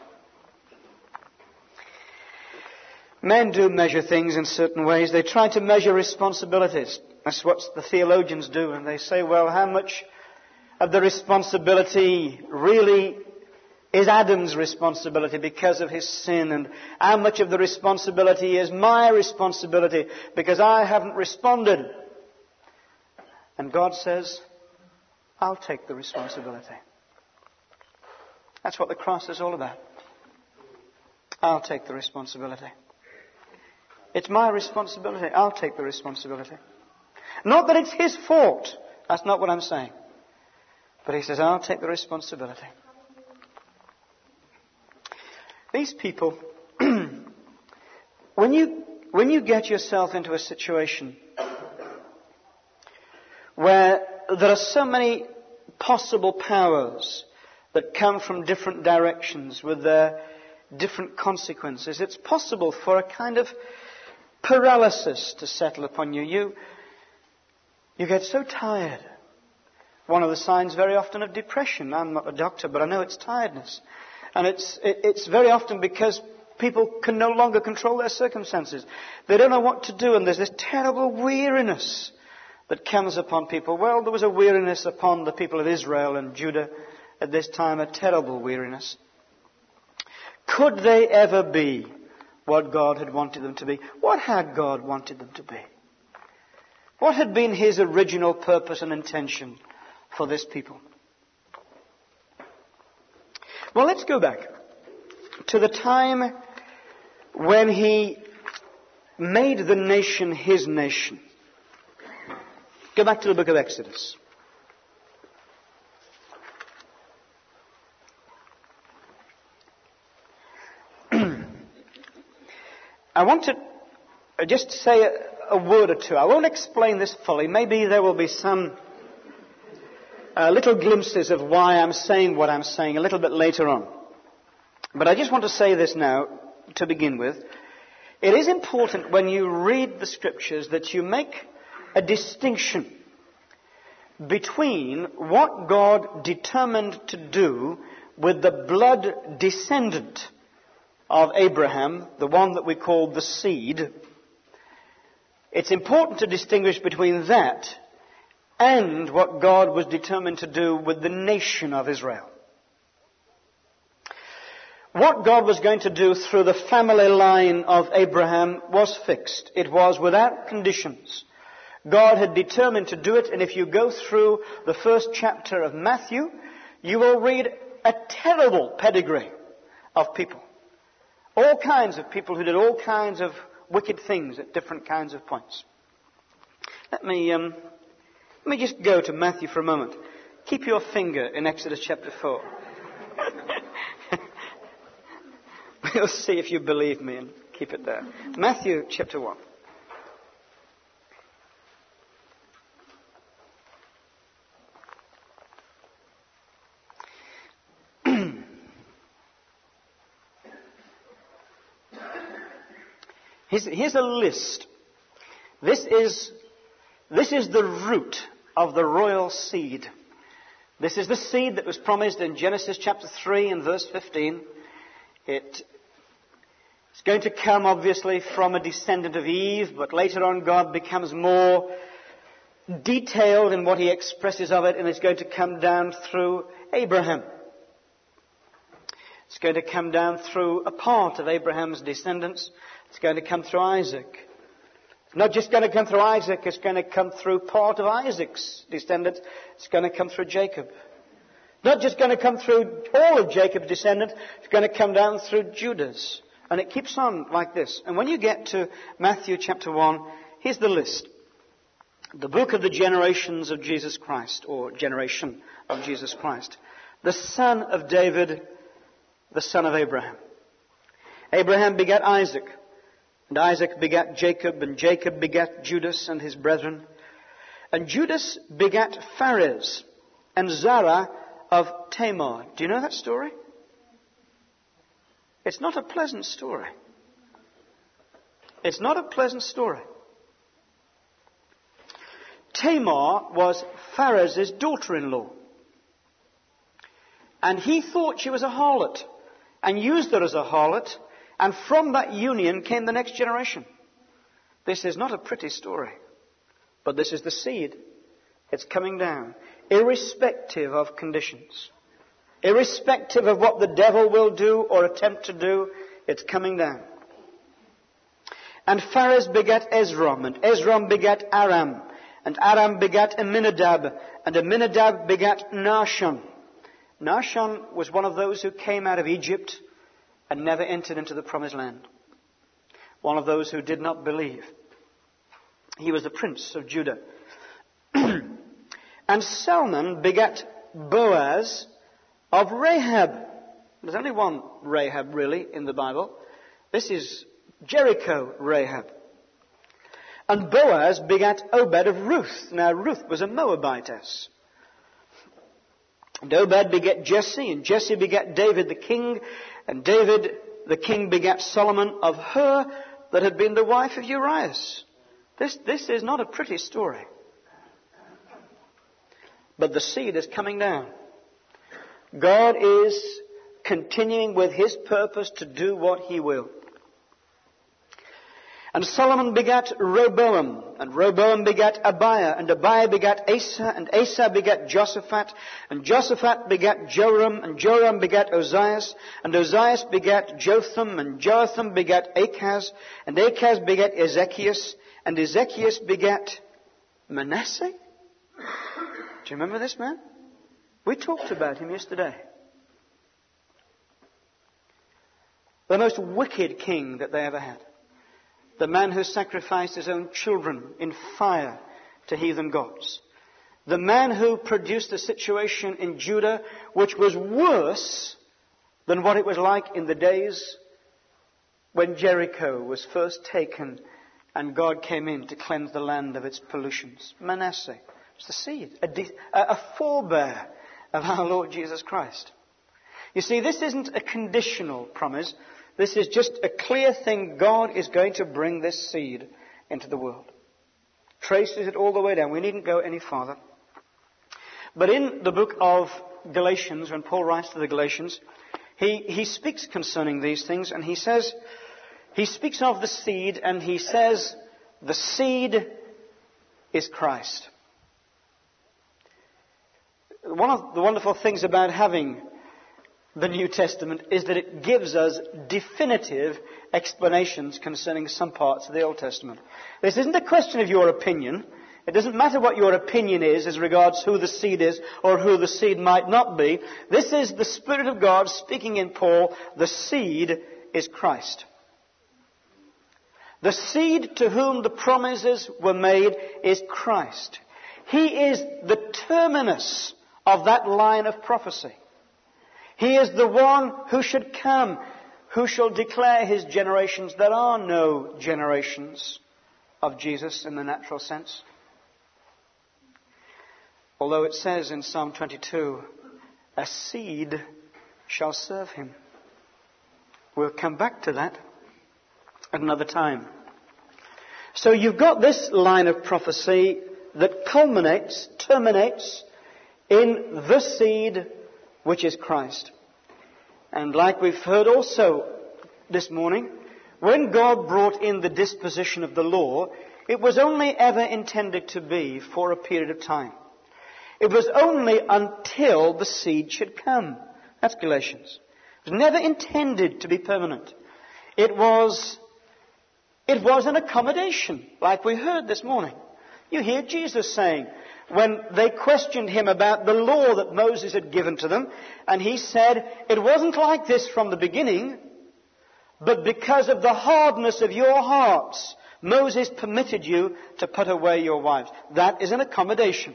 Men do measure things in certain ways. They try to measure responsibilities. That's what the theologians do. And they say, well, how much of the responsibility really is Adam's responsibility because of his sin? And how much of the responsibility is my responsibility because I haven't responded? And God says, I'll take the responsibility. That's what the cross is all about. I'll take the responsibility. It's my responsibility. I'll take the responsibility. Not that it's His fault. That's not what I'm saying. But He says, I'll take the responsibility. These people, when you get yourself into a situation where there are so many possible powers that come from different directions with their different consequences, it's possible for a kind of paralysis to settle upon you. You get so tired. One of the signs very often of depression. I'm not a doctor, but I know it's tiredness. And it's very often because people can no longer control their circumstances. They don't know what to do, and there's this terrible weariness that comes upon people. Well, there was a weariness upon the people of Israel and Judah at this time, a terrible weariness. Could they ever be what God had wanted them to be? What had God wanted them to be? What had been His original purpose and intention for this people? Well, let's go back to the time when He made the nation His nation. Go back to the book of Exodus. I want to just say a word or two. I won't explain this fully. Maybe there will be some little glimpses of why I'm saying what I'm saying a little bit later on. But I just want to say this now to begin with. It is important when you read the Scriptures that you make a distinction between what God determined to do with the blood descendant of Abraham, the one that we call the seed. It's important to distinguish between that and what God was determined to do with the nation of Israel. What God was going to do through the family line of Abraham was fixed. It was without conditions. God had determined to do it, and if you go through the first chapter of Matthew, you will read a terrible pedigree of people. All kinds of people who did all kinds of wicked things at different kinds of points. Let me just go to Matthew for a moment. Keep your finger in Exodus chapter 4. We'll see if you believe me and keep it there. Matthew chapter 1. Here's a list. This is the root of the royal seed. This is the seed that was promised in Genesis chapter 3 and verse 15. It's going to come, obviously, from a descendant of Eve, but later on God becomes more detailed in what he expresses of it, and it's going to come down through Abraham. It's going to come down through a part of Abraham's descendants. It's going to come through Isaac. It's not just going to come through Isaac, it's going to come through part of Isaac's descendants. It's going to come through Jacob. Not just going to come through all of Jacob's descendants, it's going to come down through Judah's. And it keeps on like this. And when you get to Matthew chapter 1, here's the list. The book of the generations of Jesus Christ, or generation of Jesus Christ. The son of David, the son of Abraham. Abraham begat Isaac, and Isaac begat Jacob, and Jacob begat Judas and his brethren. And Judas begat Phares, and Zara of Tamar. Do you know that story? It's not a pleasant story. It's not a pleasant story. Tamar was Phares' daughter-in-law. And he thought she was a harlot and used her as a harlot. And from that union came the next generation. This is not a pretty story. But this is the seed. It's coming down. Irrespective of conditions. Irrespective of what the devil will do or attempt to do, it's coming down. And Phares begat Esrom, and Esrom begat Aram, and Aram begat Amminadab, and Amminadab begat Nahshon. Nahshon was one of those who came out of Egypt and never entered into the promised land. One of those who did not believe. He was the prince of Judah. And Salmon begat Boaz of Rahab. There's only one Rahab really in the Bible. This is Jericho Rahab. And Boaz begat Obed of Ruth. Now Ruth was a Moabitess. And Obed begat Jesse, and Jesse begat David the king, and David the king begat Solomon of her that had been the wife of Urias. This is not a pretty story. But the seed is coming down. God is continuing with his purpose to do what he will. And Solomon begat Rehoboam, and Rehoboam begat Abiah, and Abiah begat Asa, and Asa begat Josaphat, and Josaphat begat Joram, and Joram begat Ozias, and Ozias begat Jotham, and Jotham begat Achaz, and Achaz begat Ezekias, and Ezekias begat Manasseh. Do you remember this man? We talked about him yesterday. The most wicked king that they ever had. The man who sacrificed his own children in fire to heathen gods. The man who produced a situation in Judah which was worse than what it was like in the days when Jericho was first taken and God came in to cleanse the land of its pollutions. Manasseh. It's the seed. A forebear of our Lord Jesus Christ. You see, this isn't a conditional promise. This is just a clear thing. God is going to bring this seed into the world. Traces it all the way down. We needn't go any farther. But in the book of Galatians, when Paul writes to the Galatians, he speaks concerning these things, and he speaks of the seed, and he says, the seed is Christ. One of the wonderful things about having the New Testament is that it gives us definitive explanations concerning some parts of the Old Testament. This isn't a question of your opinion. It doesn't matter what your opinion is as regards who the seed is or who the seed might not be. This is the Spirit of God speaking in Paul. The seed is Christ. The seed to whom the promises were made is Christ. He is the terminus of that line of prophecy. He is the one who should come, who shall declare his generations. There are no generations of Jesus in the natural sense. Although it says in Psalm 22, a seed shall serve him. We'll come back to that at another time. So you've got this line of prophecy that terminates in the seed which is Christ. And like we've heard also this morning, when God brought in the disposition of the law, it was only ever intended to be for a period of time. It was only until the seed should come. That's Galatians. It was never intended to be permanent. It was an accommodation, like we heard this morning. You hear Jesus saying, when they questioned him about the law that Moses had given to them, and he said, it wasn't like this from the beginning, but because of the hardness of your hearts, Moses permitted you to put away your wives. That is an accommodation.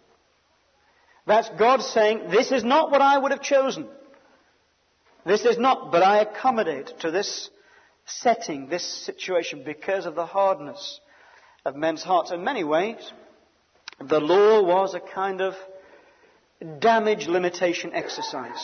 That's God saying, this is not what I would have chosen. This is not, but I accommodate to this setting, this situation, because of the hardness of men's hearts. In many ways, the law was a kind of damage limitation exercise.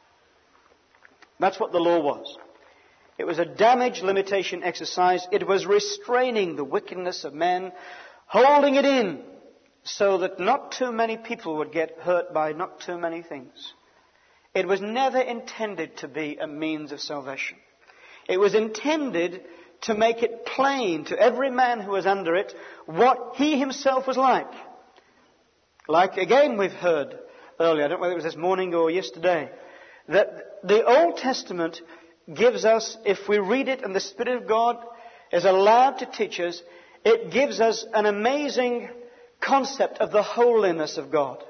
That's what the law was. It was a damage limitation exercise. It was restraining the wickedness of men, holding it in so that not too many people would get hurt by not too many things. It was never intended to be a means of salvation. It was intended to make it plain to every man who was under it what he himself was like. Like, again, we've heard earlier, I don't know whether it was this morning or yesterday, that the Old Testament gives us, if we read it and the Spirit of God is allowed to teach us, it gives us an amazing concept of the holiness of God.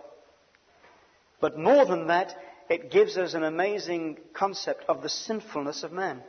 But more than that, it gives us an amazing concept of the sinfulness of man.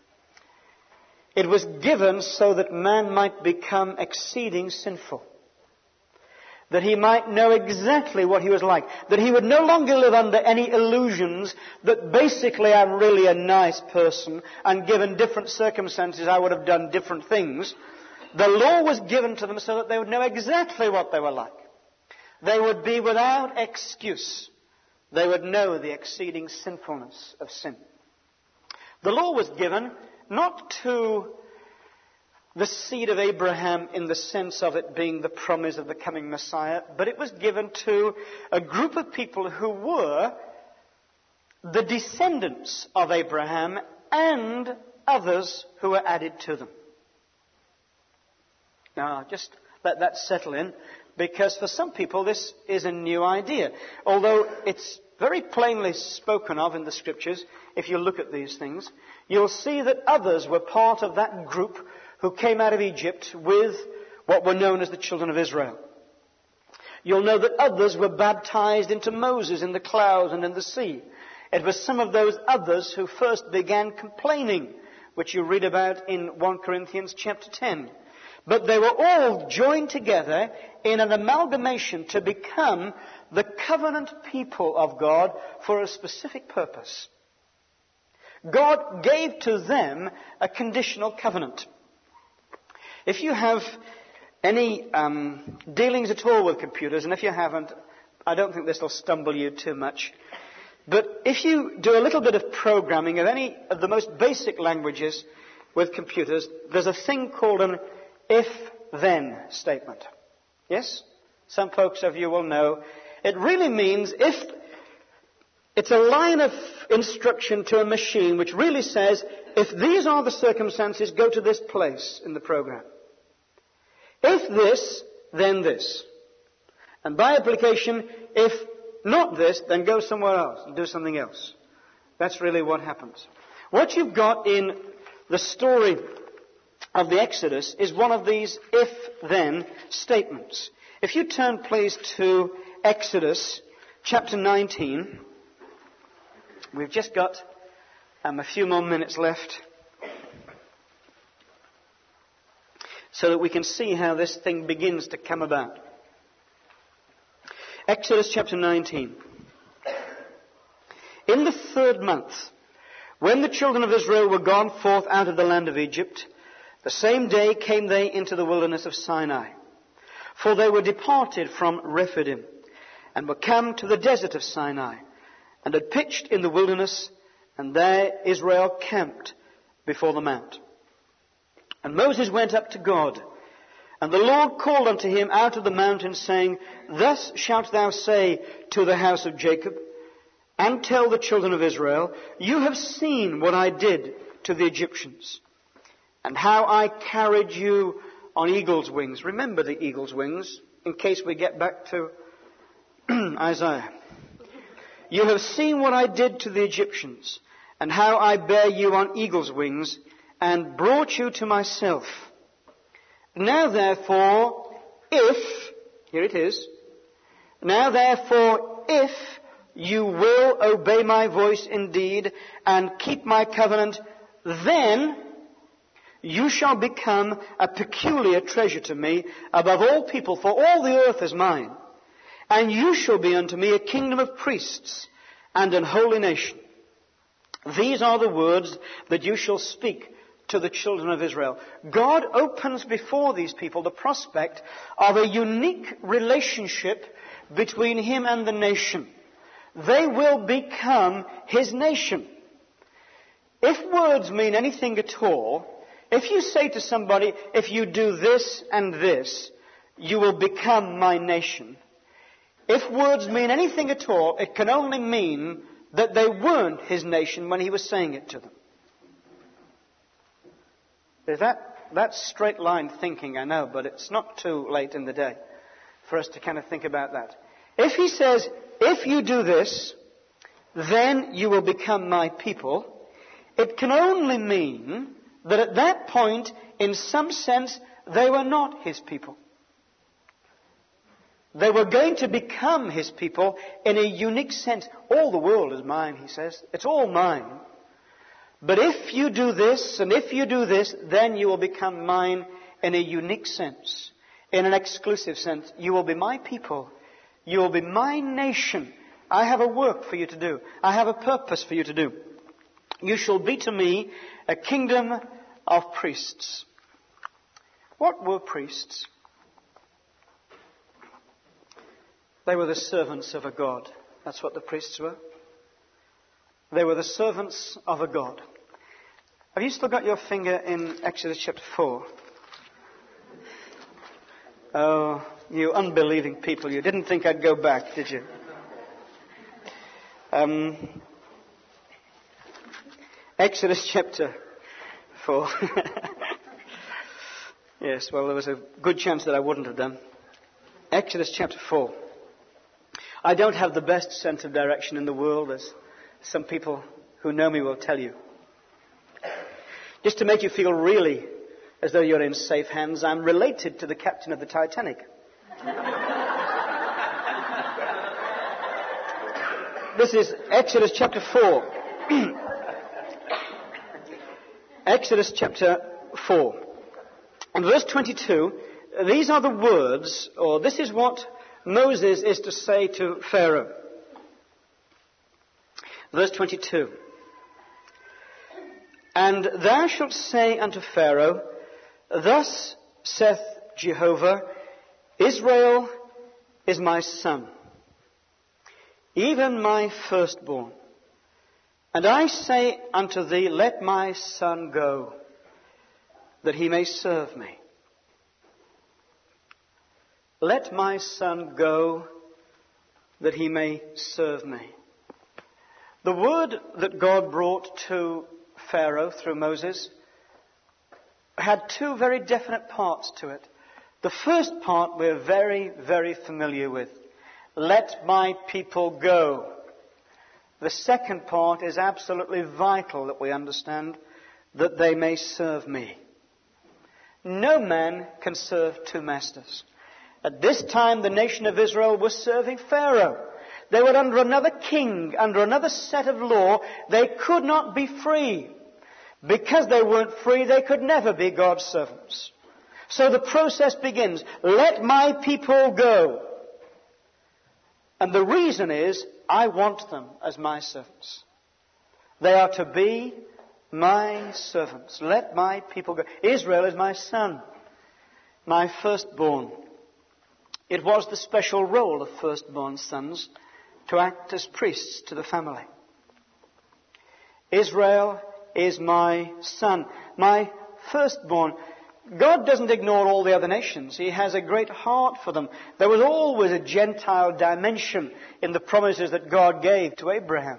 It was given so that man might become exceeding sinful. That he might know exactly what he was like. That he would no longer live under any illusions that basically I'm really a nice person and given different circumstances I would have done different things. The law was given to them so that they would know exactly what they were like. They would be without excuse. They would know the exceeding sinfulness of sin. The law was given not to the seed of Abraham in the sense of it being the promise of the coming Messiah, but it was given to a group of people who were the descendants of Abraham and others who were added to them. Now, just let that settle in, because for some people this is a new idea. Although it's very plainly spoken of in the Scriptures, if you look at these things, you'll see that others were part of that group who came out of Egypt with what were known as the children of Israel. You'll know that others were baptized into Moses in the clouds and in the sea. It was some of those others who first began complaining, which you read about in 1 Corinthians chapter 10. But they were all joined together in an amalgamation to become the covenant people of God for a specific purpose. God gave to them a conditional covenant. If you have any dealings at all with computers, and if you haven't, I don't think this will stumble you too much. But if you do a little bit of programming of any of the most basic languages with computers, there's a thing called an if-then statement. Yes? Some folks of you will know. It really means if it's a line of instruction to a machine which really says, if these are the circumstances, go to this place in the program. If this, then this. And by application, if not this, then go somewhere else and do something else. That's really what happens. What you've got in the story of the Exodus is one of these if-then statements. If you turn, please, to Exodus chapter 19. We've just got a few more minutes left so that we can see how this thing begins to come about. Exodus chapter 19. In the 3rd month, when the children of Israel were gone forth out of the land of Egypt, the same day came they into the wilderness of Sinai. For they were departed from Rephidim, and were come to the desert of Sinai, and had pitched in the wilderness, and there Israel camped before the mount. And Moses went up to God, And the Lord called unto him out of the mountain, saying, Thus shalt thou say to the house of Jacob, and tell the children of Israel, You have seen what I did to the Egyptians, and how I carried you on eagle's wings. Remember the eagle's wings, in case we get back to Isaiah. You have seen what I did to the Egyptians, and how I bare you on eagle's wings, and brought you to myself. Now therefore, here it is, now therefore, if you will obey my voice indeed, and keep my covenant, then you shall become a peculiar treasure to me above all people, for all the earth is mine. And you shall be unto me a kingdom of priests and an holy nation. These are the words that you shall speak to the children of Israel. God opens before these people the prospect of a unique relationship between him and the nation. They will become his nation. If words mean anything at all, if you say to somebody, if you do this and this, you will become my nation. If words mean anything at all, it can only mean that they weren't his nation when he was saying it to them. That's straight line thinking, I know, but it's not too late in the day for us to kind of think about that. If he says, if you do this, then you will become my people, it can only mean that at that point, in some sense, they were not his people. They were going to become his people in a unique sense. All the world is mine, he says. It's all mine. But if you do this, and if you do this, then you will become mine in a unique sense, in an exclusive sense. You will be my people. You will be my nation. I have a work for you to do. I have a purpose for you to do. You shall be to me a kingdom of priests. What were priests? They were the servants of a God. That's what the priests were. They were the servants of a God. Have you still got your finger in Exodus chapter 4? Oh, you unbelieving people. You didn't think I'd go back, did you? Exodus chapter 4. Yes, well, there was a good chance that I wouldn't have done. Exodus chapter 4. I don't have the best sense of direction in the world, as some people who know me will tell you. Just to make you feel really as though you're in safe hands, I'm related to the captain of the Titanic. This is Exodus chapter 4. Exodus chapter 4. And verse 22, these are the words, or this is what Moses is to say to Pharaoh. Verse 22. And thou shalt say unto Pharaoh, Thus saith Jehovah, Israel is my son, even my firstborn. And I say unto thee, Let my son go, that he may serve me. Let my son go, that he may serve me. The word that God brought to Pharaoh through Moses had two very definite parts to it. The first part we're very, very familiar with. Let my people go. The second part is absolutely vital that we understand, that they may serve me. No man can serve two masters. At this time, the nation of Israel was serving Pharaoh. They were under another king, under another set of law. They could not be free. Because they weren't free, they could never be God's servants. So the process begins. Let my people go. And the reason is, I want them as my servants. They are to be my servants. Let my people go. Israel is my son, my firstborn. It was the special role of firstborn sons to act as priests to the family. Israel is my son, my firstborn. God doesn't ignore all the other nations. He has a great heart for them. There was always a Gentile dimension in the promises that God gave to Abraham.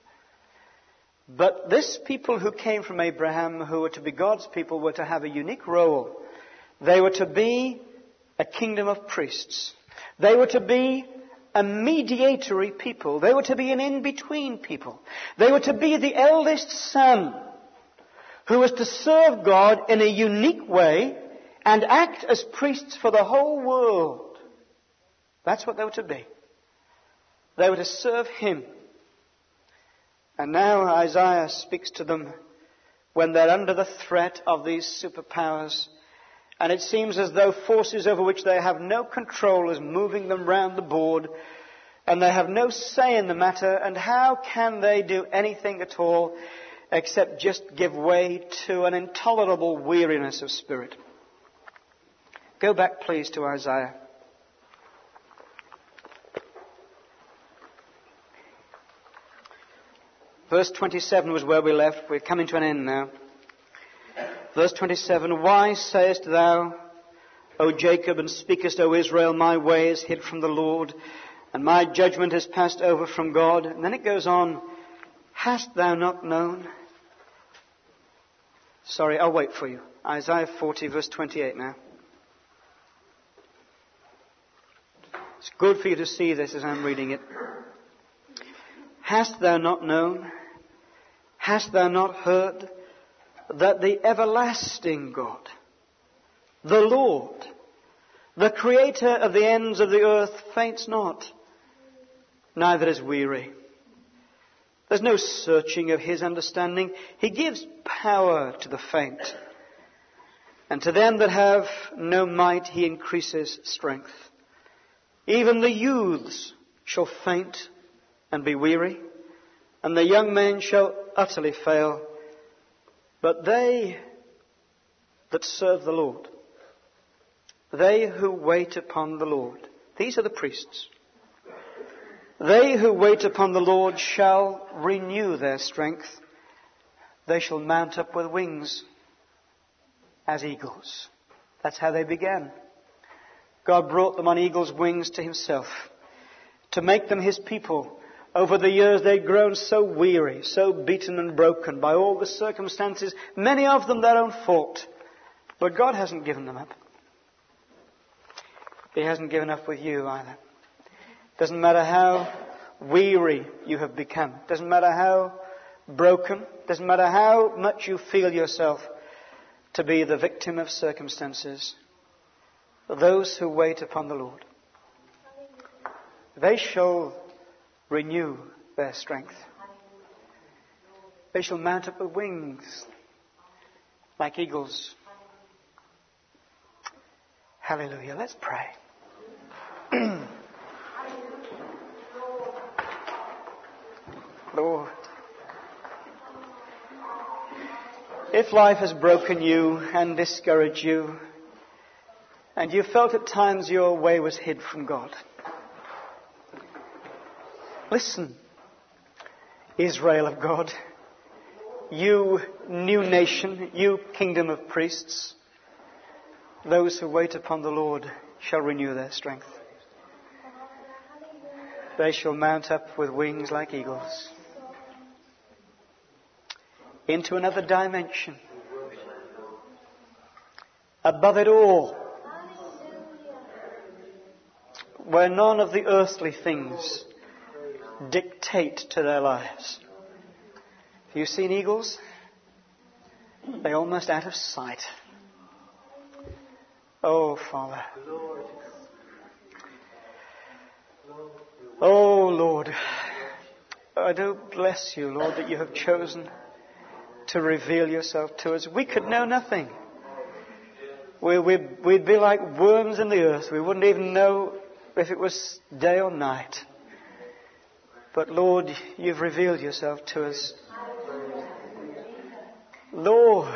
But this people who came from Abraham, who were to be God's people, were to have a unique role. They were to be a kingdom of priests. They were to be a mediatory people. They were to be an in-between people. They were to be the eldest son who was to serve God in a unique way and act as priests for the whole world. That's what they were to be. They were to serve Him. And now Isaiah speaks to them when they're under the threat of these superpowers. And it seems as though forces over which they have no control is moving them round the board. And they have no say in the matter. And how can they do anything at all except just give way to an intolerable weariness of spirit? Go back, please, to Isaiah. Verse 27 was where we left. We're coming to an end now. Verse 27, why sayest thou, O Jacob, and speakest, O Israel, my way is hid from the Lord, and my judgment is passed over from God? And then it goes on, hast thou not known? Sorry, I'll wait for you. Isaiah 40, verse 28 now. It's good for you to see this as I'm reading it. Hast thou not known? Hast thou not heard that the everlasting God, the Lord, the Creator of the ends of the earth, faints not, neither is weary? There's no searching of His understanding. He gives power to the faint. And to them that have no might, He increases strength. Even the youths shall faint and be weary, and the young men shall utterly fail. But they that serve the Lord, they who wait upon the Lord, these are the priests. They who wait upon the Lord shall renew their strength. They shall mount up with wings as eagles. That's how they began. God brought them on eagle's wings to Himself to make them His people. Over the years they'd grown so weary, so beaten and broken by all the circumstances, many of them their own fault. But God hasn't given them up. He hasn't given up with you either. Doesn't matter how weary you have become. Doesn't matter how broken. Doesn't matter how much you feel yourself to be the victim of circumstances. Those who wait upon the Lord, they shall renew their strength. They shall mount up with wings like eagles. Hallelujah. Let's pray. Lord, if life has broken you and discouraged you, and you felt at times your way was hid from God, listen, Israel of God, you new nation, you kingdom of priests, those who wait upon the Lord shall renew their strength. They shall mount up with wings like eagles into another dimension, above it all, where none of the earthly things dictate to their lives. Have you seen eagles? They're almost out of sight. Oh, Father. Oh, Lord. I do bless you, Lord, that you have chosen to reveal yourself to us. We could know nothing. We'd be like worms in the earth. We wouldn't even know if it was day or night. But Lord, you've revealed yourself to us. Lord,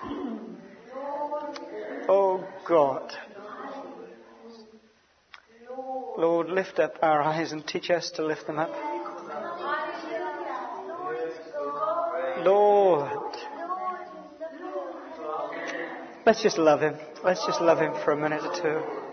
oh God, Lord, lift up our eyes and teach us to lift them up. Lord, Let's just love Him. Let's just love Him for a minute or two.